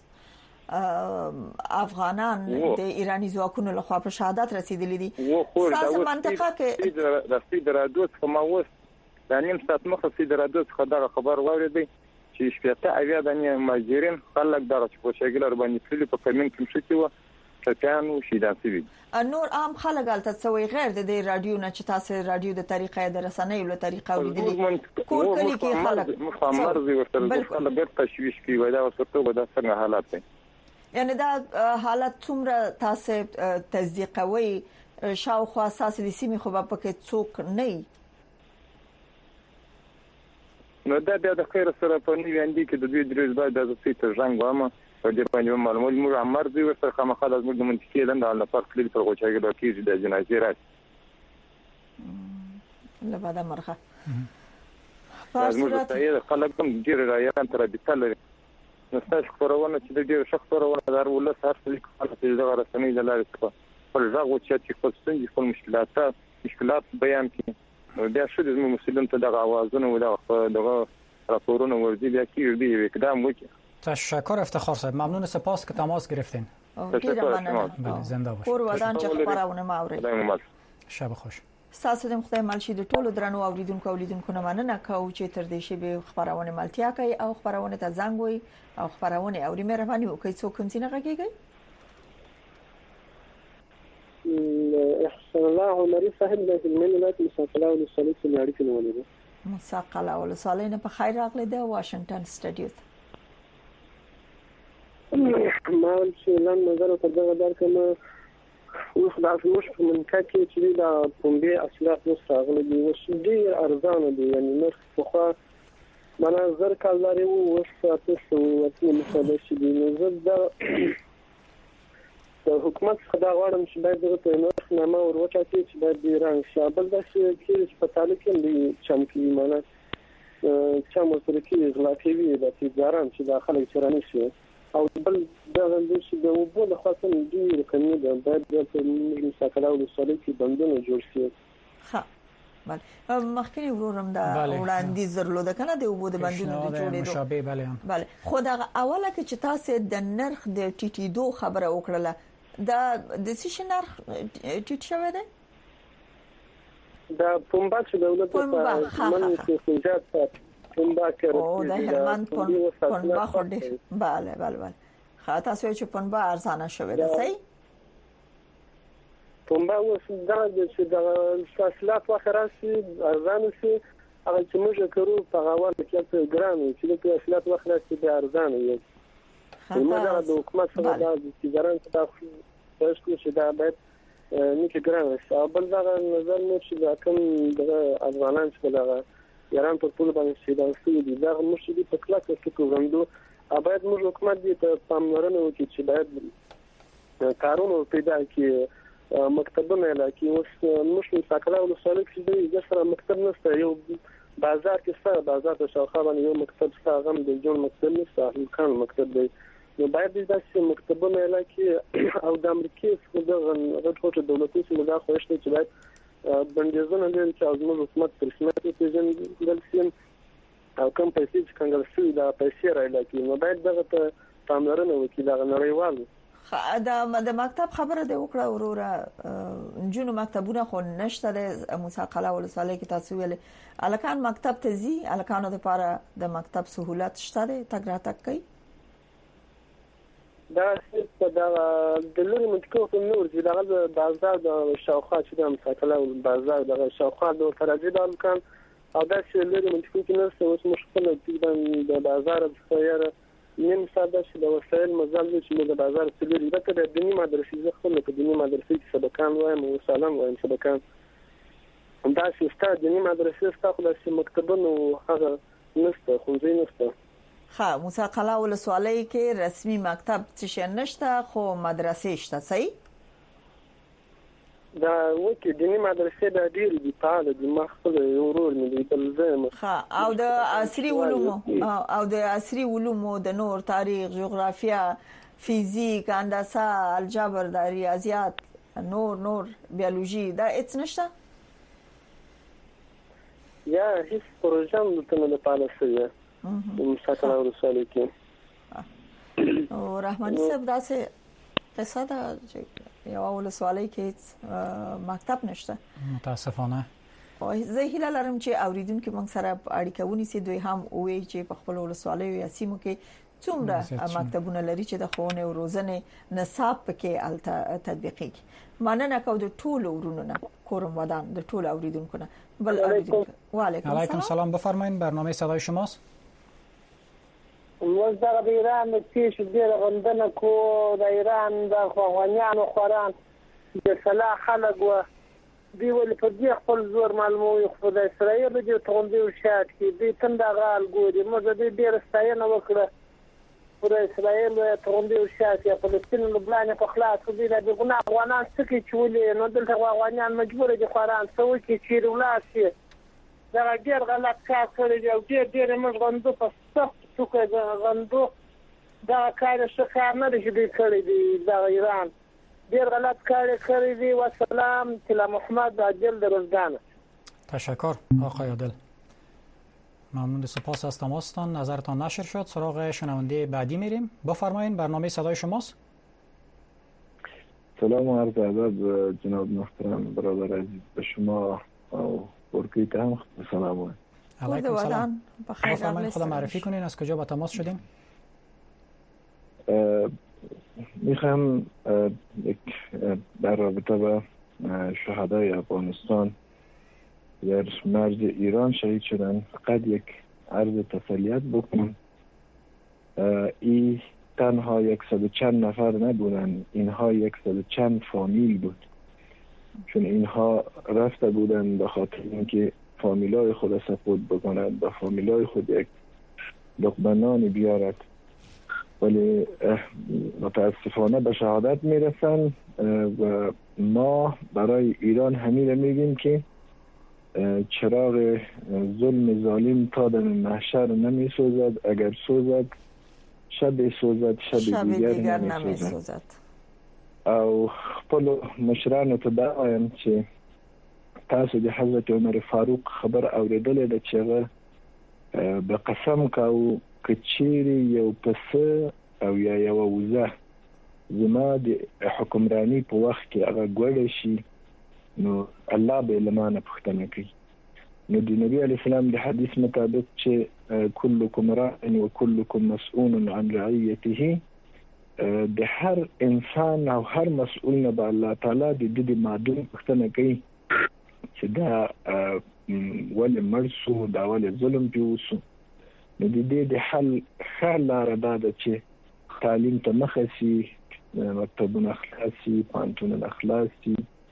افغانان د ایرانی ځواکونو لخوا په شهادت رسیدلي دي. تاسو منطقه کې د فدرالدوس کوموس د نیم سات مخه فدرالدوس خبر واوریدي چې شپته اویا د ماجرین خلک دغه په شګلر باندې فلی په کمین کې شتي و کتانو شیدان سوي. نور عام خلک البته سوي غیر د رادیو نه چې تاسو رادیو د طریقې د رسنۍ له طریقې اوریدلي کور کلی کې خلک مرزي ورته خلک تشويش کوي ودا ورته ودا څنګه حالات دي. یعنی دا حالت څومره تاسو تصدیقوي؟ شاوخوا اساس د سیمې خو په کې څوک نه. نو دا د خیر سره په نیو اندی کې د دوی درې بعد د فیتر رنګ وامه په دې باندې معلومات موږ عمر دی ورته خامخا د موږ د منطقې لاندې نه فرق لري پر غوچاګه د کیږي د جنازې راځي لبدا مرخه موږ ته خلک هم ډیر رايان تر دې تل نستاش خبرونه چې د ډیر شخص خبرونه دار ولس هر څه خپل د رسنۍ د لارې څخه پر ځای چې خپل څنګه خپل مشکلات بیان کړي. نو دا شو د مسلمان ته د اوازونو او دغه راپورونه ورځي بیا کیږي اقدام وکړي. تشکر افتخار صاحب. ممنون سپاس که تماس گرفتین. بله زنده باشید. کور ودان چې خبرونه ما اورید. شب خوش. ساسو د خدای مل شي د ټولو درنو اوریدونکو اولیدونکو نه مننه کوم چې تر دې شی به خبرونه ملتیا کوي او خبرونه ته زنګ وي او خبرونه اوري مهرباني وکړئ څوک کوم څنګه غږیږي. احسن الله عمري صاحب د المنلات مساقله او صلیت لري کې ولید مساقله او صلیت په خیر راغلی د واشنگټن سټډیو ته. ما چې لن نظر تر دغه درکمه اوس د افغانستان په منطقه کې چې د پومبي اصلاح مستغل دي او ډیر ارزانه دي. یعنی نرخ خو معنا زر کال لري او تاسو ورته مثال شي دي. نو زه د حکومت خدا غواړم چې باید دغه نرخ نامه وروټاکي چې باید ایران شابل د چې په تعلق کې چمکي معنا چې مو سره کې غلاکوي د تجارت چې داخله چرانه شي او بل دا د چې د وبو د خاصه ډیر کمی ده باید د مساکله او صلیت کې بندونه جوړ شي. ها بله مخکې ورورم دا وړاندیز درلوده کنه د وبو د بندونو د جوړېدو مشابه. بله خو دا اوله کې چې تاسو د نرخ د ټیټیدو خبره وکړه دا د څه نرخ ټیټ شوی دی؟ دا پومبا چې دولت په منځ کې سنجات پومبا کې او د هلمند پومبا خو دې bale خاطر تاسو چې پومبا ارزانه شوی دی صحیح؟ پومبا اوس دا چې د فاصله په خراسي ارزانه شي هغه چې موږ کړو په غوړ کې په ګرام چې د فاصله په خراسي د ارزانه یو موږ د حکومت سره د تجارت تداخل چې دا باید نیکه ګران است او بل دا نظر مو چې دا کوم د افغانان چې دا ایران په ټول باندې شیدان شوی دي دا مرشدي په کلاک کې کومندو باید موږ حکومت دې ته پاملرنه وکړي چې باید کارونه پیدا کړي مکتبونه لکه اوس مشن ساکلا ولسوالۍ کې د سره مکتب نشته یو بازار کې سره بازار ته شاوخوا باندې یو مکتب سره غم د جوړ مکتب نشته هلکان مکتب دی نو باید داسې مکتبونه لکه او د امریکای څخه د غټ دولتي سیمه خوښته چې باید بندیزونه لري چې ازمو حکومت پر سمات کې ځین او کوم پیسې چې څنګه شوی دا پیسې راځي نو باید دغه ته پاملرنه وکړي دا نړیوالو د مکتب خبره د وکړه وروره جنو مکتبونه خو نشته د موسی قلعه ولسوالۍ کې تاسو ویل الکان مکتب ته زی الکانو لپاره د مکتب سہولت شته د تګ راتګ کوي دا څه دا د لوري منطقو په نور چې دا بازار د شاوخوا چې د مساکله او بازار د شاوخوا د ترجیح د امکان او دا چې لوري منطقو کې نرسه اوس مشکل د بازار څخه نیم ساده چې د وسایل مزال چې د بازار څلوري دا د دینی مدرسې خپل د دینی مدرسې کې سبقان وایم او سلام وایم سبقان دا چې ستاسو دینی مدرسې ستاسو د مکتبونو هغه نشته خو ځای نشته موسی قلعه ولسوالۍ کې رسمي مکتب څه نشته خو مدرسې شته صحیح دا وکي دینی مدرسې د ډیر دي په د مخفل ورور مې د تلزم او د عصري علومو د نور تاریخ جغرافیا فیزیک هندسه الجبر د ریاضیات نور بیولوژي دا هیڅ نشته یا هیڅ پروژه نه د پالیسي مساکله ورسولې کې او رحماني صاحب داسې قصه ده چې یو ولسوالۍ کې مکتب نشته متاسفانه او زه هیله لرم چې اوریدونکو موږ سره اړیکه ونیسي دوی هم وایي چې په خپل ولسوالۍ یا سیمو کې څومره مکتبونه لري چې د ښوونې او روزنې نصاب پکې الته تطبیقي مننه کو د ټولو ورونو کورم ودان د ټولو اوریدونکو نه بل اوریدونکو علیکم السلام بفرمایید برنامه صدای شماست موږ د ایران د پیش ډیر غندنه کو د ایران د افغانانو خوران د صلاح خلک و دی ول په دې خپل زور معلوموي خو د اسرائیل د توندې او شات کې د تندغال ګوري موږ د ډیر ستاینه وکړه پر اسرائیل توندې او شات یا فلسطین لبنان په خلاص دي د ګنا افغانان څخه چولې نو دلته افغانان مجبور دي خوران څو کې چیر ولاسي دا ډیر غلط کار کړی او ډیر موږ غندو په سخت څوک غندو دا کار څه نه دی کړی دی د ایران ډیر غلط کار کړی دی والسلام تلا محمد عادل درزدان تشکر آقای عادل ممنون سپاس از تماستان نظرتان نشر شد سراغ شنونده بعدی میریم بفرمایید برنامه صدای شماست سلام و عرض ادب جناب محترم برادر عزیز به شما او پرکی هم سلام و علیکم سلام بفرمایید خود معرفی کنین از کجا با تماس شدیم میخوام در رابطه با شهدای افغانستان در مرز ایران شهید شدن فقط یک عرض تسلیت بکنم این تنها 100 چند نفر نبودن اینها 100 چند فامیل بود چون اینها رفته بودن به خاطر اینکه فامیلای خود سپورت بکنند به فامیلای خود یک لقمه نان بیارد ولی متاسفانه به شهادت میرسن و ما برای ایران همین میگیم که چراغ ظلم ظالم تا در محشر نمی سوزد اگر سوزد شب سوزد شب دیگر نمی سوزد او خپل مشرانو ته دا وایم چې تاسو د حضرت عمر فاروق خبر اوریدلې ده چې به قسم کاو کچيري یو پس او یا یو وزه زما د حکمرانی په وخت کې هغه ګوډه شي نو الله به لمانه پښتنه کوي نو د نبی علی السلام د حدیث مطابق چې کلکم راع و کلکم مسئول عن رعیته د هر انسان او هر مسئول نه به الله تعالی د دې معدوم پښتنه کوي چې دا ول مرسو دا ول ظلم پیوسو نو د دې د حل خلاره ده چې تعلیم ته مخسي مکتبونه اخلاصي پانتونه اخلاصي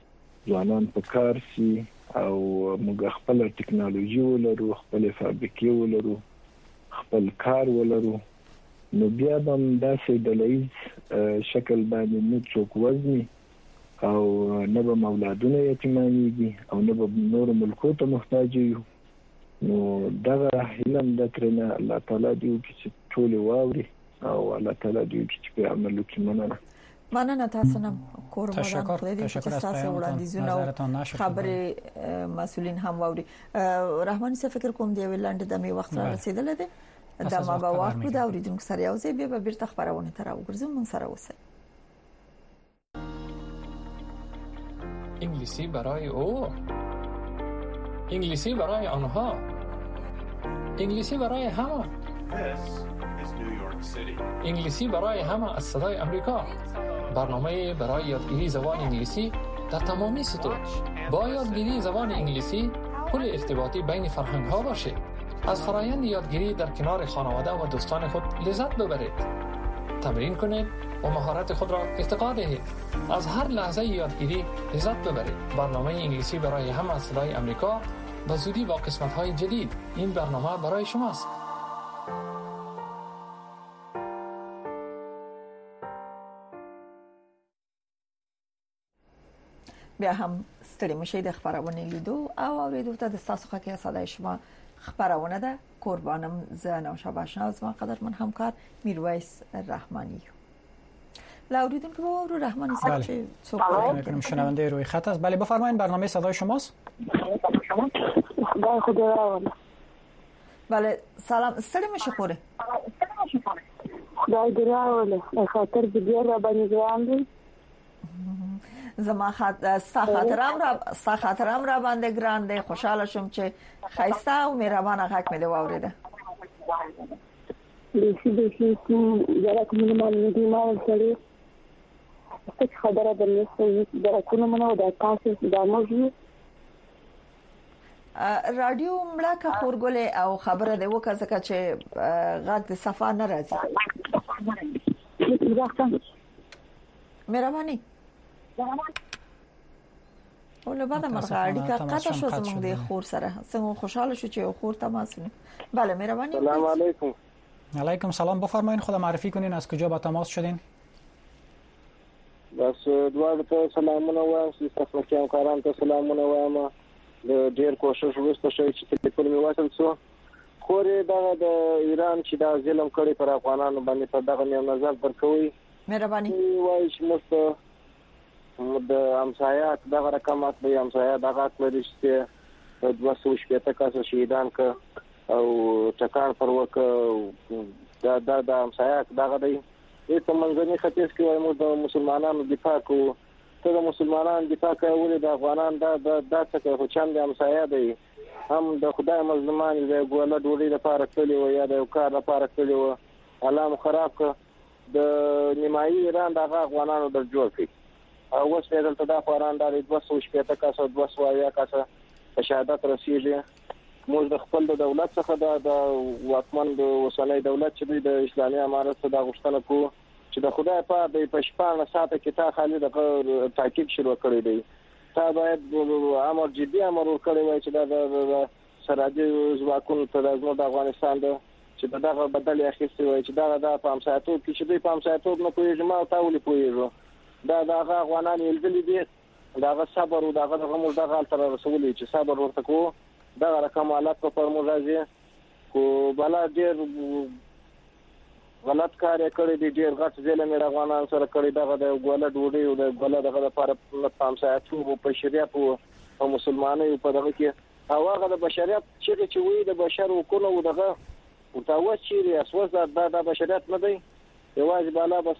ځوانان په کار سي او موږ خپل ټکنالوژي ولرو، خپل فابریکې ولرو، خپل کار ولرو، نو بیا هم داسې ډلهیز شکل باندې نه څوک وزني او نه به اولادونه یتیمانېږي او نه به نور ملکو ته محتاج یو. نو دغه علم د ترنه الله تعالی دی چې ټول واوري او الله تعالی دی چې په عمل کې مننه تاسو نه قربان خدای دې چې تاسو وړاندیزونه خبره مسؤلین هم واوري. رحماني څه فکر کوم دی ویلاند د می وخت را رسیدل دي دا ما به واخلو دا اوریدونکو سره یو ځای به بیرته خبرونه تر وګرځم من سره اوسئ. انگلیسی برای او، انگلیسی برای آنها، انگلیسی برای همه. انگلیسی برای همه از صدای امریکا. برنامه برای یادگیری زبان انگلیسی در تمامی سطوح. با یادگیری زبان انگلیسی پل ارتباطی بین فرهنگ ها باشید. از فرایند یادگیری در کنار خانواده و دوستان خود لذت ببرید. تمرین کنید و مهارت خود را ارتقا دهید. از هر لحظه یادگیری لذت ببرید. برنامه انگلیسی برای همه از صدای امریکا به زودی با قسمت‌های جدید. این برنامه برای شماست. بیا هم ستړي مشي د خبرونه لیدو او اوریدو ته د تاسو خکې صداي شما خبرونه ده. قربانم زنا شباشنا از ما قدرمن همکار میرویس رحمانی. لاوریدونکو رو رحمانی صاحب چه صحبت می‌کنیم. شنونده روی خط است. بله بفرمایید برنامه صدای شماست. خدای خدا. بله سلام ستړي مشي خوره. خدای دې راوله خاطر دې را باندې ګران دي. زما خاطرم را باندې ګران دی. خوشاله شوم چې خیسته او مهربانه غږ مې واوریده. دې یاره کومه مالي مال سره څه خبره درنه دا کومه منو دا تاسو دا موږ رادیو مړه خورګله او خبره دی وکړه ځکه چې غږ د صفه نه راځي. مهرباني ولې بعد مرغاړي کا قطع شو زموږ د خور سره څنګه خوشاله شو چې خور تماس ونه. بله مهرباني. سلام علیکم. علیکم سلام. بفرمایید خود معرفی کنین از کجا با تماس شدین؟ بس دوار ته سلامونه وایم تاسو ته همکاران ته سلامونه وایم. د ډیر کوشش وروسته شوی چې ټلیفون می وصل شو. خورې د ایران چې دا ظلم کړی پر افغانانو باندې په دغه نظر درکوي. مهرباني وایي چې مست د امسایات دغه رقمات به امسایات دغه کړی چې 280 کسه شهیدان ک او ټکان پر وک د امسایات دغه دی. په منځني ختیځ کې وایي موږ د مسلمانانو دفاع کوو. ته د مسلمانانو دفاع کوي د افغانان د څه خو چند امسایات دی. هم د خدای مظلومان دی ګوله ډوړي لپاره کړی و یا د کار لپاره کړی و. الله خراب ک د نیمایي ایران دغه افغانانو د جوړ کړي. او اوس دلته د افغان د 280 کسه 200 کسه شهادت رسیدي. موږ د خپل دولت څخه د واکمن د وسلې دولت چې د اسلامي امارت څخه د غوښتنه کو چې د خدای په د پښپانه ساته کې تا خالي د تاکید شروع کړی دی. تا باید امر جدي امر وکړی وای چې د سرحدي ځواکونو ته د افغانستان د چې دغه بدل اخیستي وای چې دا په امسایتوب کې چې دوی په امسایتوب نه کوي جماعت تاولي کوي. دا افغانان یلدلی دي. دا صبر او دا موږ دغه تر رسولي چې صبر ورته کو دا رقم حالات په پرمو راځي کو بلا ډیر غلط کار کړی دی. ډیر غټ ځله مې افغانان سره کړی دغه د ګوله ډوډۍ او د ګوله دغه لپاره په امسایتوب په شریعت او مسلمانانو په دغه کې او هغه د بشریت چې وی د بشر وکړو او دغه او تاسو چې اساس د بشریت نه دی یوازې بالا بس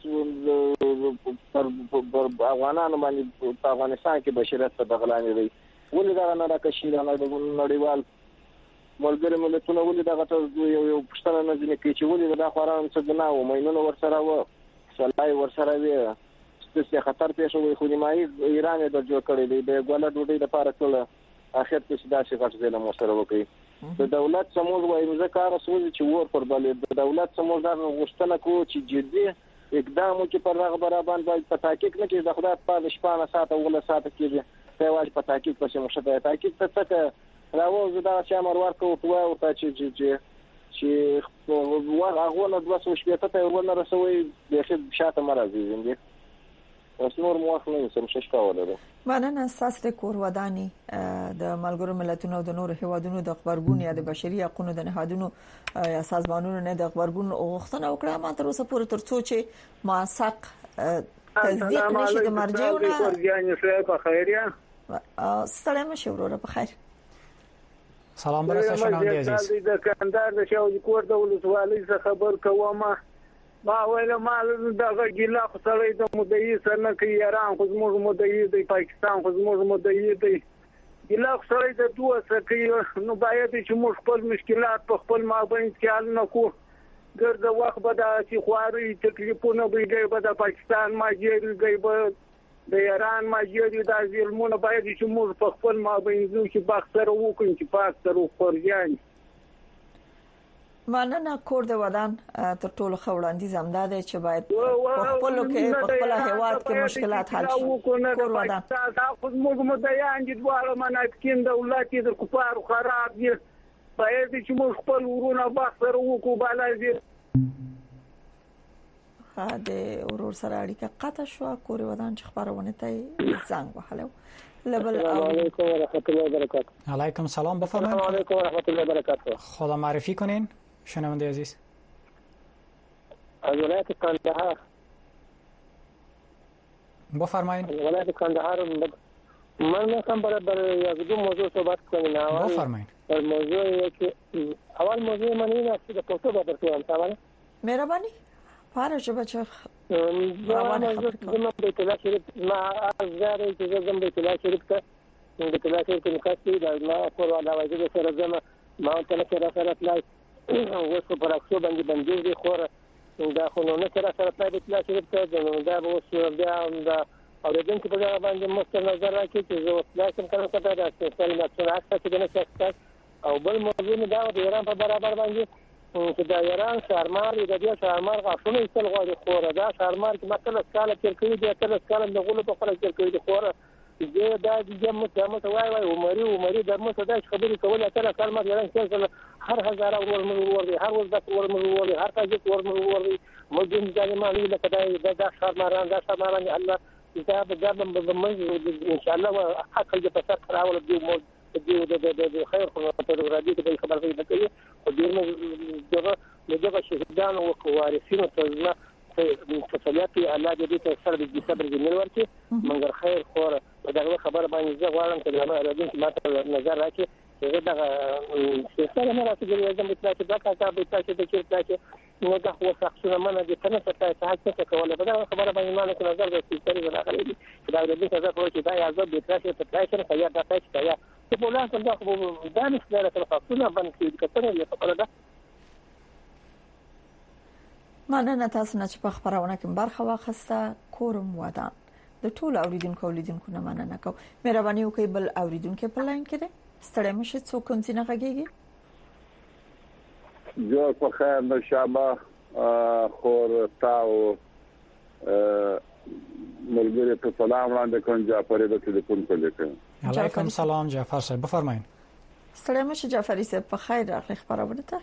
پر افغانانو باندې په افغانستان کې بشریت په دغلانې دی. ولې دا نه راکشي دا نړیوال ملګری ملتونه ولې دا یو پښتنه نه ځنه کې چې ولې دا خوران څه نه و مینونه ورسره و سلای ورسره وي څه خطر پیښ وي خو نیمایي ایران د جوړ کړی دی د ګوله ډوډۍ لپاره ټول اخر کې دا څه غټ ځله مو سره وکړي. د دولت سمون وایي موږ کار اسوي چې ور پر بلې د دولت سمون دا غوښتنه کو چې جدي اقدام وکړي پر هغه برابر باندې په تحقیق نه کې د خدای په شپانه ساته ولا ساته کې ته وايي په تحقیق پسې مشته تحقیق څه راوځي دا چې امر ورکو ته چې هغه له 200 ته ورنه رسوي د شاته مرزي زندګي اوس نور موافقه سم شکاوله مننه ساسره کور ودانی د ملګرو ملتونو د نور هیوادونو د خبرګون یا د بشري حقوقو د نهادونو یا سازمانونو نه د خبرګون غوښتنه وکړه ما تر اوسه پورې ترڅو چې موثق تصدیق نشي د مرجعونه ورګانی شوی په خیریه سلام شوروره په خیر سلام برسه شنونده عزیز د کندهار د شاوځ کور د ولسوالۍ څخه خبر کوم ما ویل مال دغه ګیلا خو سره د مدعي سره نه کوي ایران خو زموږ مدعي دی پاکستان خو زموږ مدعي دی ګیلا خو سره د دوه سره کوي نو باید چې موږ خپل مشکلات په خپل مابین کې حل نکو ګرځه وخت به دا چې خواري تکلیفونه به د پاکستان ماجری به د ایران ماجری د ظلمونه باید چې موږ په خپل مابین کې باختر وکړو چې پاکستان خورجان مننه کور د ودان تر ټولو خوړاندې زمداده چې باید په خپل کې په خپل هیواد کې مشکلات حل شي کور ودان خو موږ مدعیان دي دواړه منافقین دولت د کفار خراب دي باید چې موږ خپل ورونه باختر وکړو بالازي د اورور سره اړیکه قطع شو کور ودان چې خبرونه ته زنګ وهلو لبل علیکم و رحمت الله و برکاته علیکم سلام بفرمایید السلام علیکم و رحمت الله و برکاته خدا معرفی کنین شنونده عزیز از ولایت کندهار بفرمایید ولایت کندهار من میخوام برای یک دو موضوع صحبت کنیم بفرمایید در موضوع یکی اول موضوع من این است که پوتو بدرتون تمام مهربانی پارش بچه زمان بیت الله شریف ما از زاره که زم بیت الله شریف ته بیت الله شریف نکاتی در ما پر ولا وجه سره زما ما ته نه سره پلای وسو پر اکسو باندې بندي خور دا خو نه سره پلای بیت الله شریف ته دا وسو دا اوریدن چې په دا باندې مست نظر راکړي چې زه لازم کړم چې دا ستاسو نشو راځي چې نه شخص او بل موضوع دا د ایران په برابر باندې چې د ایران شهرمار د دې شهرمار غاښونه ایستل غواړي خو دا شهرمار چې مثلا سکاله تر کوي د تل سکاله د غلو په خلک تر کوي د خو دا د جمع وای عمري د مو ته خبرې کول تر سکاله ایران چې هر هزار ورور هر وخت ورور هر تاجک ورور مجن ظالمانه لکه دا شهرماران الله کتاب ان شاء الله حق الجبسات حاول دي د خیر خو په راډیو کې خبرې کوي او دغه شهیدان او وارثینو ته تسلیت الله دې ته سره د صبر جمیل ورکړي منګر خیر خو دغه خبر باندې زه غواړم چې ما راځم چې ماته نظر راکړي چې دغه څه نه راځي زم په تاسو دا کار به تاسو ته چې نو دا خو څه منه دي کنه چې تاسو څه کوله په دا خبره باندې ما نه نظر د سپیکر راغلی دي دا دې څه ځکه چې دا یازو به تاسو ته تاسو نه یا دا تاسو یا په بولا څنګه خو دا نشته تر خاصونه باندې کتنه یې په اړه ده مننه تاسو نه چې په خبرونه کې برخه واخسته کورم ودان د ټول اوریدونکو نه مننه کوم مهرباني وکړئ بل اوریدونکو په لاین کې ستړی مشه څوک کوم څه نه غږیږي جو په خیر د شابه خور تاو ملګری ته سلام وړاندې کوم جعفر د ټلیفون په لیکل علیکم سلام جعفر صاحب بفرمایئ ستړی مشه جعفری صاحب په خیر راغلی خبرونه ته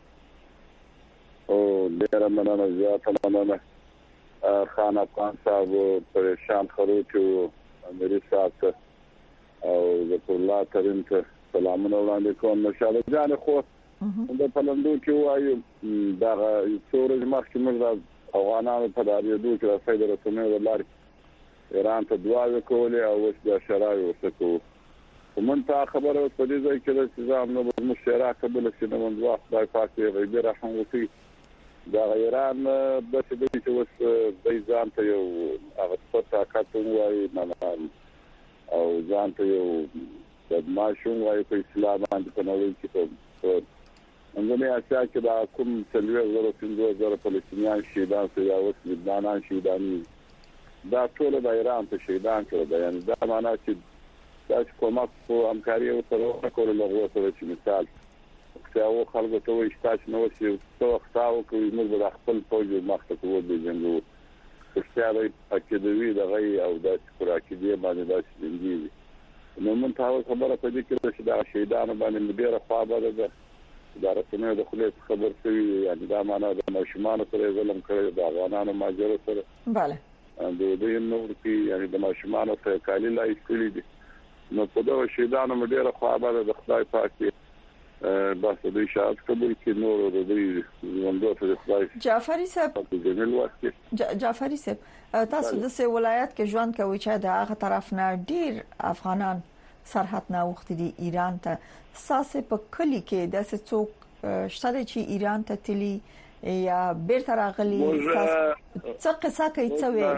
او ډیر مننه زیاته مننه خان افغان صاحب پریشان خروج او امیر صاحب او ذکر الله کریم ته سلامونه وړاندې کوم مشاله جان خو د پلندو کې وایي دا څورج مخکې موږ افغانانو په داریدو کې د فایده رسنۍ ولر ایران ته دعا وکولې او اوس د شرای وسکو ومن ته خبره په دې ځای کې د نظام نو مشوره قبل شي نو موږ خدای پاک یې غیر رحم وکړي دا ایران د دې چې اوس د ځان ته یو هغه څه طاقت وایي نه او ځان ته یو د ماشوم وایي په اسلام باندې په نوې کې انځمه اسیا کې دا کوم څلور زره فلسطینیان شهیدان شوي او لبنانان شهیدان دا ټول د ایران په شهیدان کړو دا یعنی دا معنا چې دا کومه په همکاري او سره وکړو لغوه سره چې مثال او خلکو ته وایي چې نو چې څو وختاو کوي موږ د خپل فوج مخته کوو د جنگو استعاره اکیدوی د غي او د خوراکي دی باندې د شینګي نو من ته خبره په دې کې چې دا شهیدانو باندې ډیره خوابه ده دا رسنۍ د خلیص خبر شوی یعنی دا معنا د ماشومان سره ظلم کړی د افغانانو ماجر سره bale د دې نور کې یعنی د ماشومان سره کالي لای کړی دي نو په دا شهیدانو ډیره خوابه ده د خدای پاک بس د شهادت قبول کې نور د دې ژوندو ته خدای جعفری صاحب جعفری صاحب تاسو د سه ولایت کې ژوند کوي چې د هغه طرف نه ډیر افغانان سرحد نه وخت دي ایران ته ساسه په کلی کې د څوک شته چې ایران ته تلی یا بیرته راغلي څه قصه کوي څه وي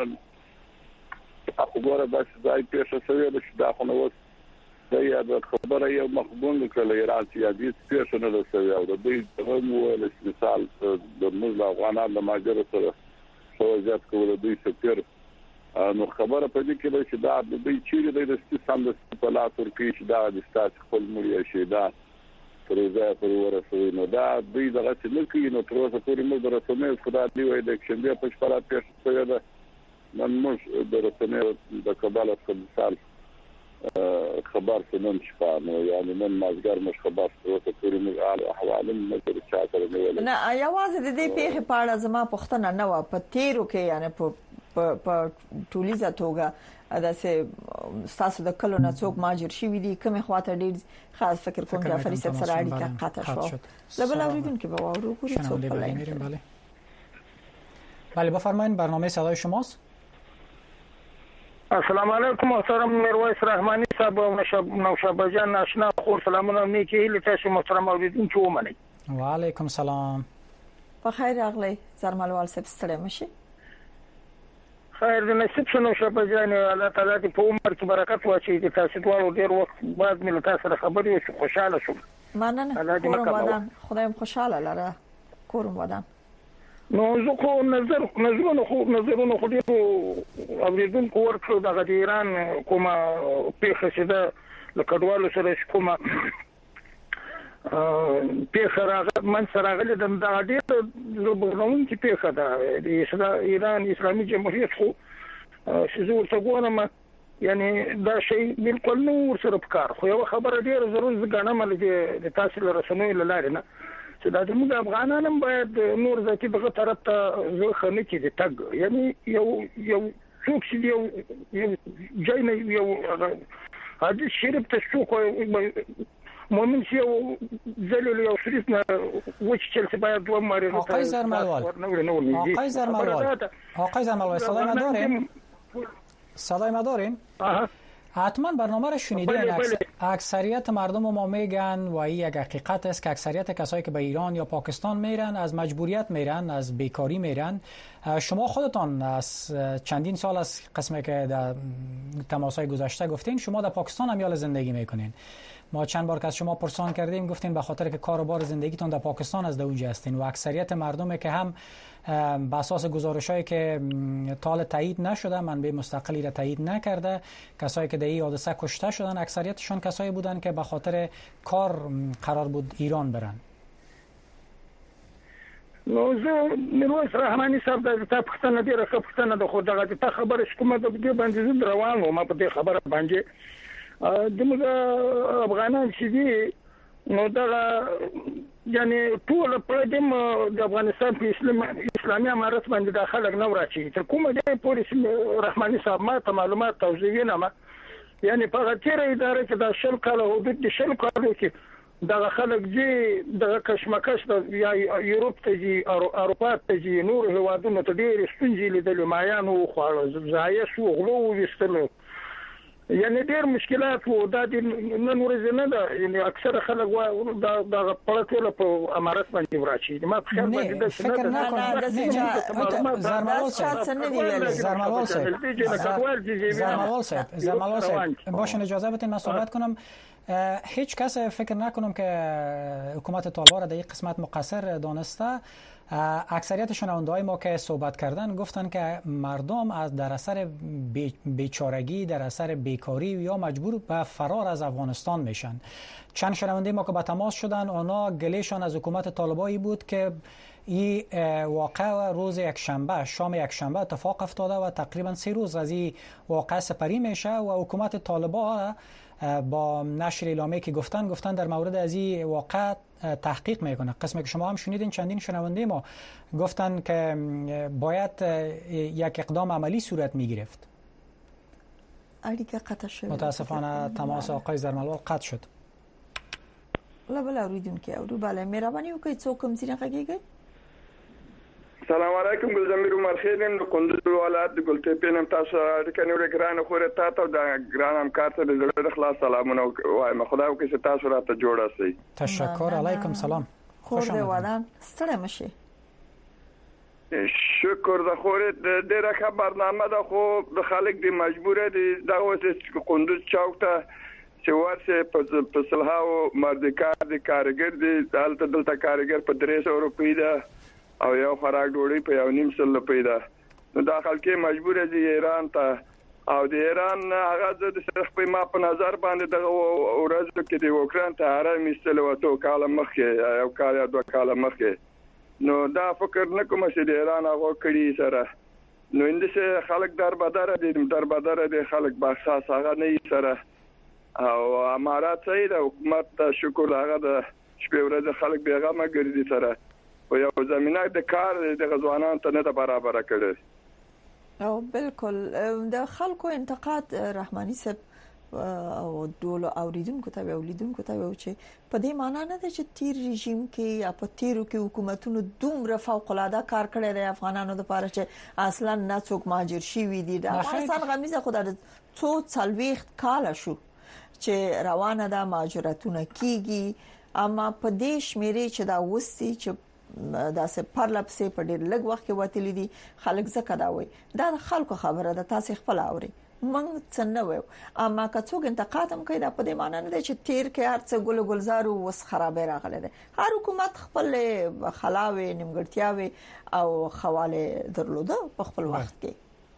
وګوره بس ځای پیښه شوې ده چې دا خو نو دا د خبره یو مقبول کړل ایران چې دې پیښه نه لسوي او د دې هم مثال د موږ افغانانو د ماجر سره سوجات کول دوی سفیر نو خبره په دې کې چې دا د دې چیرې د سیستم د په ترکیه چې دا د ستاسو خپل مړي شهیدان پروژه پر ورسوي نو دا دوی دغه چې نه کوي نو تر اوسه پورې موږ درسمه خدای دی وای د شنبه په شپه پیښه شوې ده نن موږ درسمه د کابل په مثال خبر سنن شپه نو یعنی نن مازګر مش خبر اوسه پورې موږ احوالم نظر چاته نه یوازې د دې پیښه په اړه زما پوښتنه نه و په تیرو کې یعنی په ټولیزه توګه دا سه تاسو د کلو نه څوک ماجر شي وي دي کومه خواته ډیر خاص فکر کوم جعفری صاحب سره اړیکه قطع شو لبل اوریدونکو به وارو کوی څوک بله بله بفرمایید برنامه صدای شماست. السلام علیکم محترم میرویس رحمانی صاحب و نوشابه جان آشنا خور سلامونه نیکی هیله تاسو محترم اوریدونکو ومنئ. و علیکم سلام. بخیر راغلی زرملوال صاحب ستړي مشي. خیر دې نصیب شنو شابه جان الله تعالی دې په عمر کې برکت واچي دې تاسو ټول ډیر وخت بعد مې تاسو سره خبرې وشو خوشاله شوم. مننه کورم ودان خدایم خوشاله لره کورم ودان. نو زه خو نظرونه خو ډیر اوریدونکو ورکړو د ایران کومه پیښه چې ده لکډوالو سره کومه پیښه راغله من سره راغله د ډیر زبرنون کې پیښه ده د ایران اسلامي جمهوریت خو شزور څنګه یعنی دا شی بالکل نور سره پکار خو یو خبره ډیر ضروري ځګنه مل د تاسو رسنوي لاره نه چې دا د افغانانو باید نور ځکه دغه طرف ته زه خنه کې دي تګ یعنی یو څوک چې یو جاینه یو حدیث شریف ته څوک مؤمن چې یو ذلیل یو شریف نه وچل چې باید دوه ماري آقای زرملوال صدای ما دارین؟ حتما برنامه را شنیدین. اکثریت مردم ما میگن و این یک حقیقت است که اکثریت کسایی که به ایران یا پاکستان میرن از مجبوریت میرن، از بیکاری میرن. شما خودتان از چندین سال از قسمی که در تماس‌های گذشته گفتین شما در پاکستان هم یال زندگی میکنین. ما چند بار که از شما پرسان کردیم گفتین به خاطر که کار و بار زندگیتون در پاکستان از اونجا هستین و اکثریت مردمی که هم به اساس گزارشایی که تال تایید نشده، منبع مستقلی را تایید نکرده، کسایی که در این حادثه کشته شدن اکثریتشون کسایی بودن که به خاطر کار قرار بود ایران برن. نو زه میرویس رحمانی صاحب د تا پښتنه ډیره پښتنه د خود دغه ته خبره کومه د دې باندې زه روان وم په دې خبره باندې دموږ افغانان چې دي نو دا یعنی ټول په دې د افغانستان په اسلامي امارت باندې داخله نه ورچی تر کومه دې پولیس رحمانی صاحب ما ته معلومات توضیح نه ما یعنی په تیر اداره کې د شل کال حدود د شل کال کې دا خلک دي د کشمکش د یورپ ته دي اروپا ته دي نور هوادونو ته ډېر ستونزې لیدل مایانو خو ځای شو غلو وستلو یعنی ډېر مشکلات وو دا د نن ورځ نه ده یعنی اکثر خلک دا پړتول په امارت باندې ورچی ما خیال باندې د فکر نه کوم زرملوال صاحب باشن اجازه بدین من صحبت کنم. هیچ کس فکر نکنم که حکومت طالبان را در این قسمت مقصر دانسته. اکثریت شنونده‌های ما که صحبت کردن گفتن که مردم از در اثر بیچارگی، در اثر بیکاری یا مجبور به فرار از افغانستان میشن. چند شنونده ما که با تماس شدن آنها گلهشان از حکومت طالبانی بود که این واقع روز یکشنبه شام یکشنبه اتفاق افتاده و تقریبا 3 روز از این واقع سپری میشه و حکومت طالبان با نشر اعلامیه‌ای که گفتن در مورد از این واقع تحقیق میکنه. قسمی که شما هم شنیدین چندین شنونده ما گفتن که باید یک اقدام عملی صورت میگرفت. اړیکه قطع شد. متاسفانه تماس آقای زرملوال قطع شد. بله اوریدونکو اورو بله مهرباني وکړئ څوک کوم ځای غږیږي. السلام علیکم ګل زمیر عمر خیرم د کندوز ولایت د ګلتپینم تاسو اړیکه نیولې ګرانه خوره تاسو د ګران همکار ته د زړه خلاص سلامونه وایم. خدای وکړي چې تاسو راته جوړ شئ. تشکر علیکم سلام. خوش آمدید. ستړی مشئ. شکر د خوره ډیره ښه برنامه ده خو د خلک د مجبوره دي دا اوس کندوز چوک ته چې ورسه په سلهاو مردکار د کارګر دي دلته کارګر په 300 روپۍ ده او یو خوراک ډوډۍ په 1.5 روپۍ ده. نو دا خلک مجبور دي ایران ته او د ایران هغه د صرف په ما په نظر باندې د ورځو کې د اوکران ته هره مثال وته کاله مخکې یو کال یا 2 کال مخکې. نو دا فکر نه کوم چې د ایران هغه کړي سره نو انده خلک در بدر دي خلک باساس هغه نه سره او امارات سید حکومت ته شکر هغه د شپې ورځ خلک بیغمه ګرځي سره او یو زمينه د کار د غزوانان ته نه برابر کړي. او بالکل د خلکو انتقاد رحماني صاحب او ډول اوریدونکو ته ولیدونکو ته و چې په دې معنی نه ده چې تیر رژیم کې یا په تیرو کې حکومتونو دومره فوق العاده کار کړی دی افغانانو لپاره چې اصلا نه څوک مهاجر شي وي دي. د افغانستان غمیزه خدای څو څلويخت کال شو چې روانه ده مهاجرتونه کیږي اما په دې شمیرې چې دا وستي چې دا سه پرلپسې په ډېر لږ وخت کې وتلی دي خلک زکه دا وي دا خلکو خبره ده تاسو خپل اوري موږ څنګه وایو اما که څوک انتقاد هم کوي دا په دې معنی نه دی چې تیر کې هر څه ګلزار او وس خرابې راغله ده. هر حکومت خپل خلاوي نیمګړتیاوي او خواله درلوده په خپل وخت کې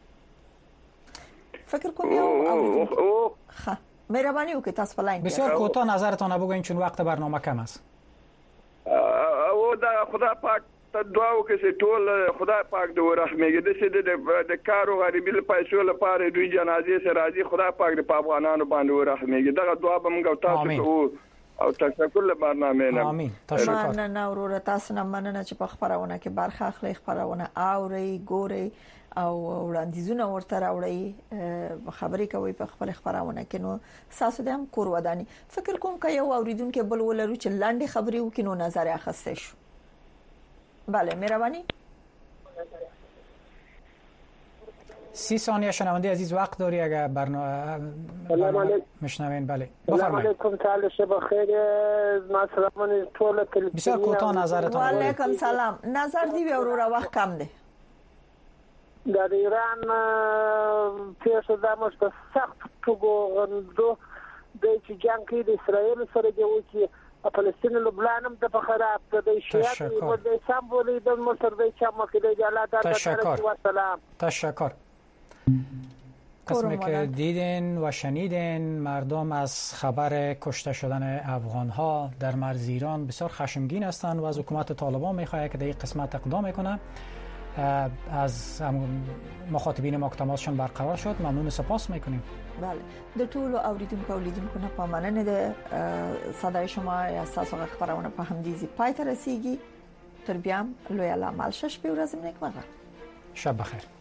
فکر کوم یو ها مهرباني وکړئ تاسو په لاین بسیار کوتاه نظرتون بگوین چون وقت برنامه کم است. او دا خدا پاک ته دعا وکړئ چې ټول خدای پاک دې ورحمېږي د کارو غریبي له پیسو لپاره دوی جنازې سره راځي خدای پاک دې په افغانانو باندې ورحمېږي. دا دعا به موږ تاسو کوو او تشکر له برنامه نه. امين. تشکر. نه ورور تاسو نه مننه چې په خبرونه کې برخه اخلي خبرونه اوري ګوري او وړاندیزونه ورته راوړي خبرې کوي په خپل خبرونه کې نو تاسو د هم کور وداني فکر کوم که یو اوریدونکو بل ولرو چې لاندې خبرې وکړي نو نظر اخستې شو. بله مهرباني 30 ثانیه شنونده عزیز وقت داری اگر برنامه مشنوین. بله بفرمایید. علیکم تعالی شب خیر ما سلام ټول تل بسیار کوتاه نظرتون. وعلیکم سلام. نظر دی ورور وخت کم دی. د ایران پیښه د مشته سخت توګه غندو د چې جنگ کې د اسرائیل سره دی چې فلسطین لبنان هم د خراب د شیعه او د سمبولي د مصر د چمک د جلال تشکر. تشکر. قسمی که دیدین و شنیدین مردم از خبر کشته شدن افغان ها در مرز ایران بسیار خشمگین هستند و از حکومت طالبان میخواهد که در این قسمت اقدام کنه. از مخاطبین ما که تماسشون برقرار شد ممنون سپاس میکنیم. بله د ټولو اوریدونکو نه په مننه ده صدای شما اساسا خبرونه په همدیزي پای ته رسیږي. تر بیا لوی علامه شش په ورځ نیک مرغه. شب بخیر.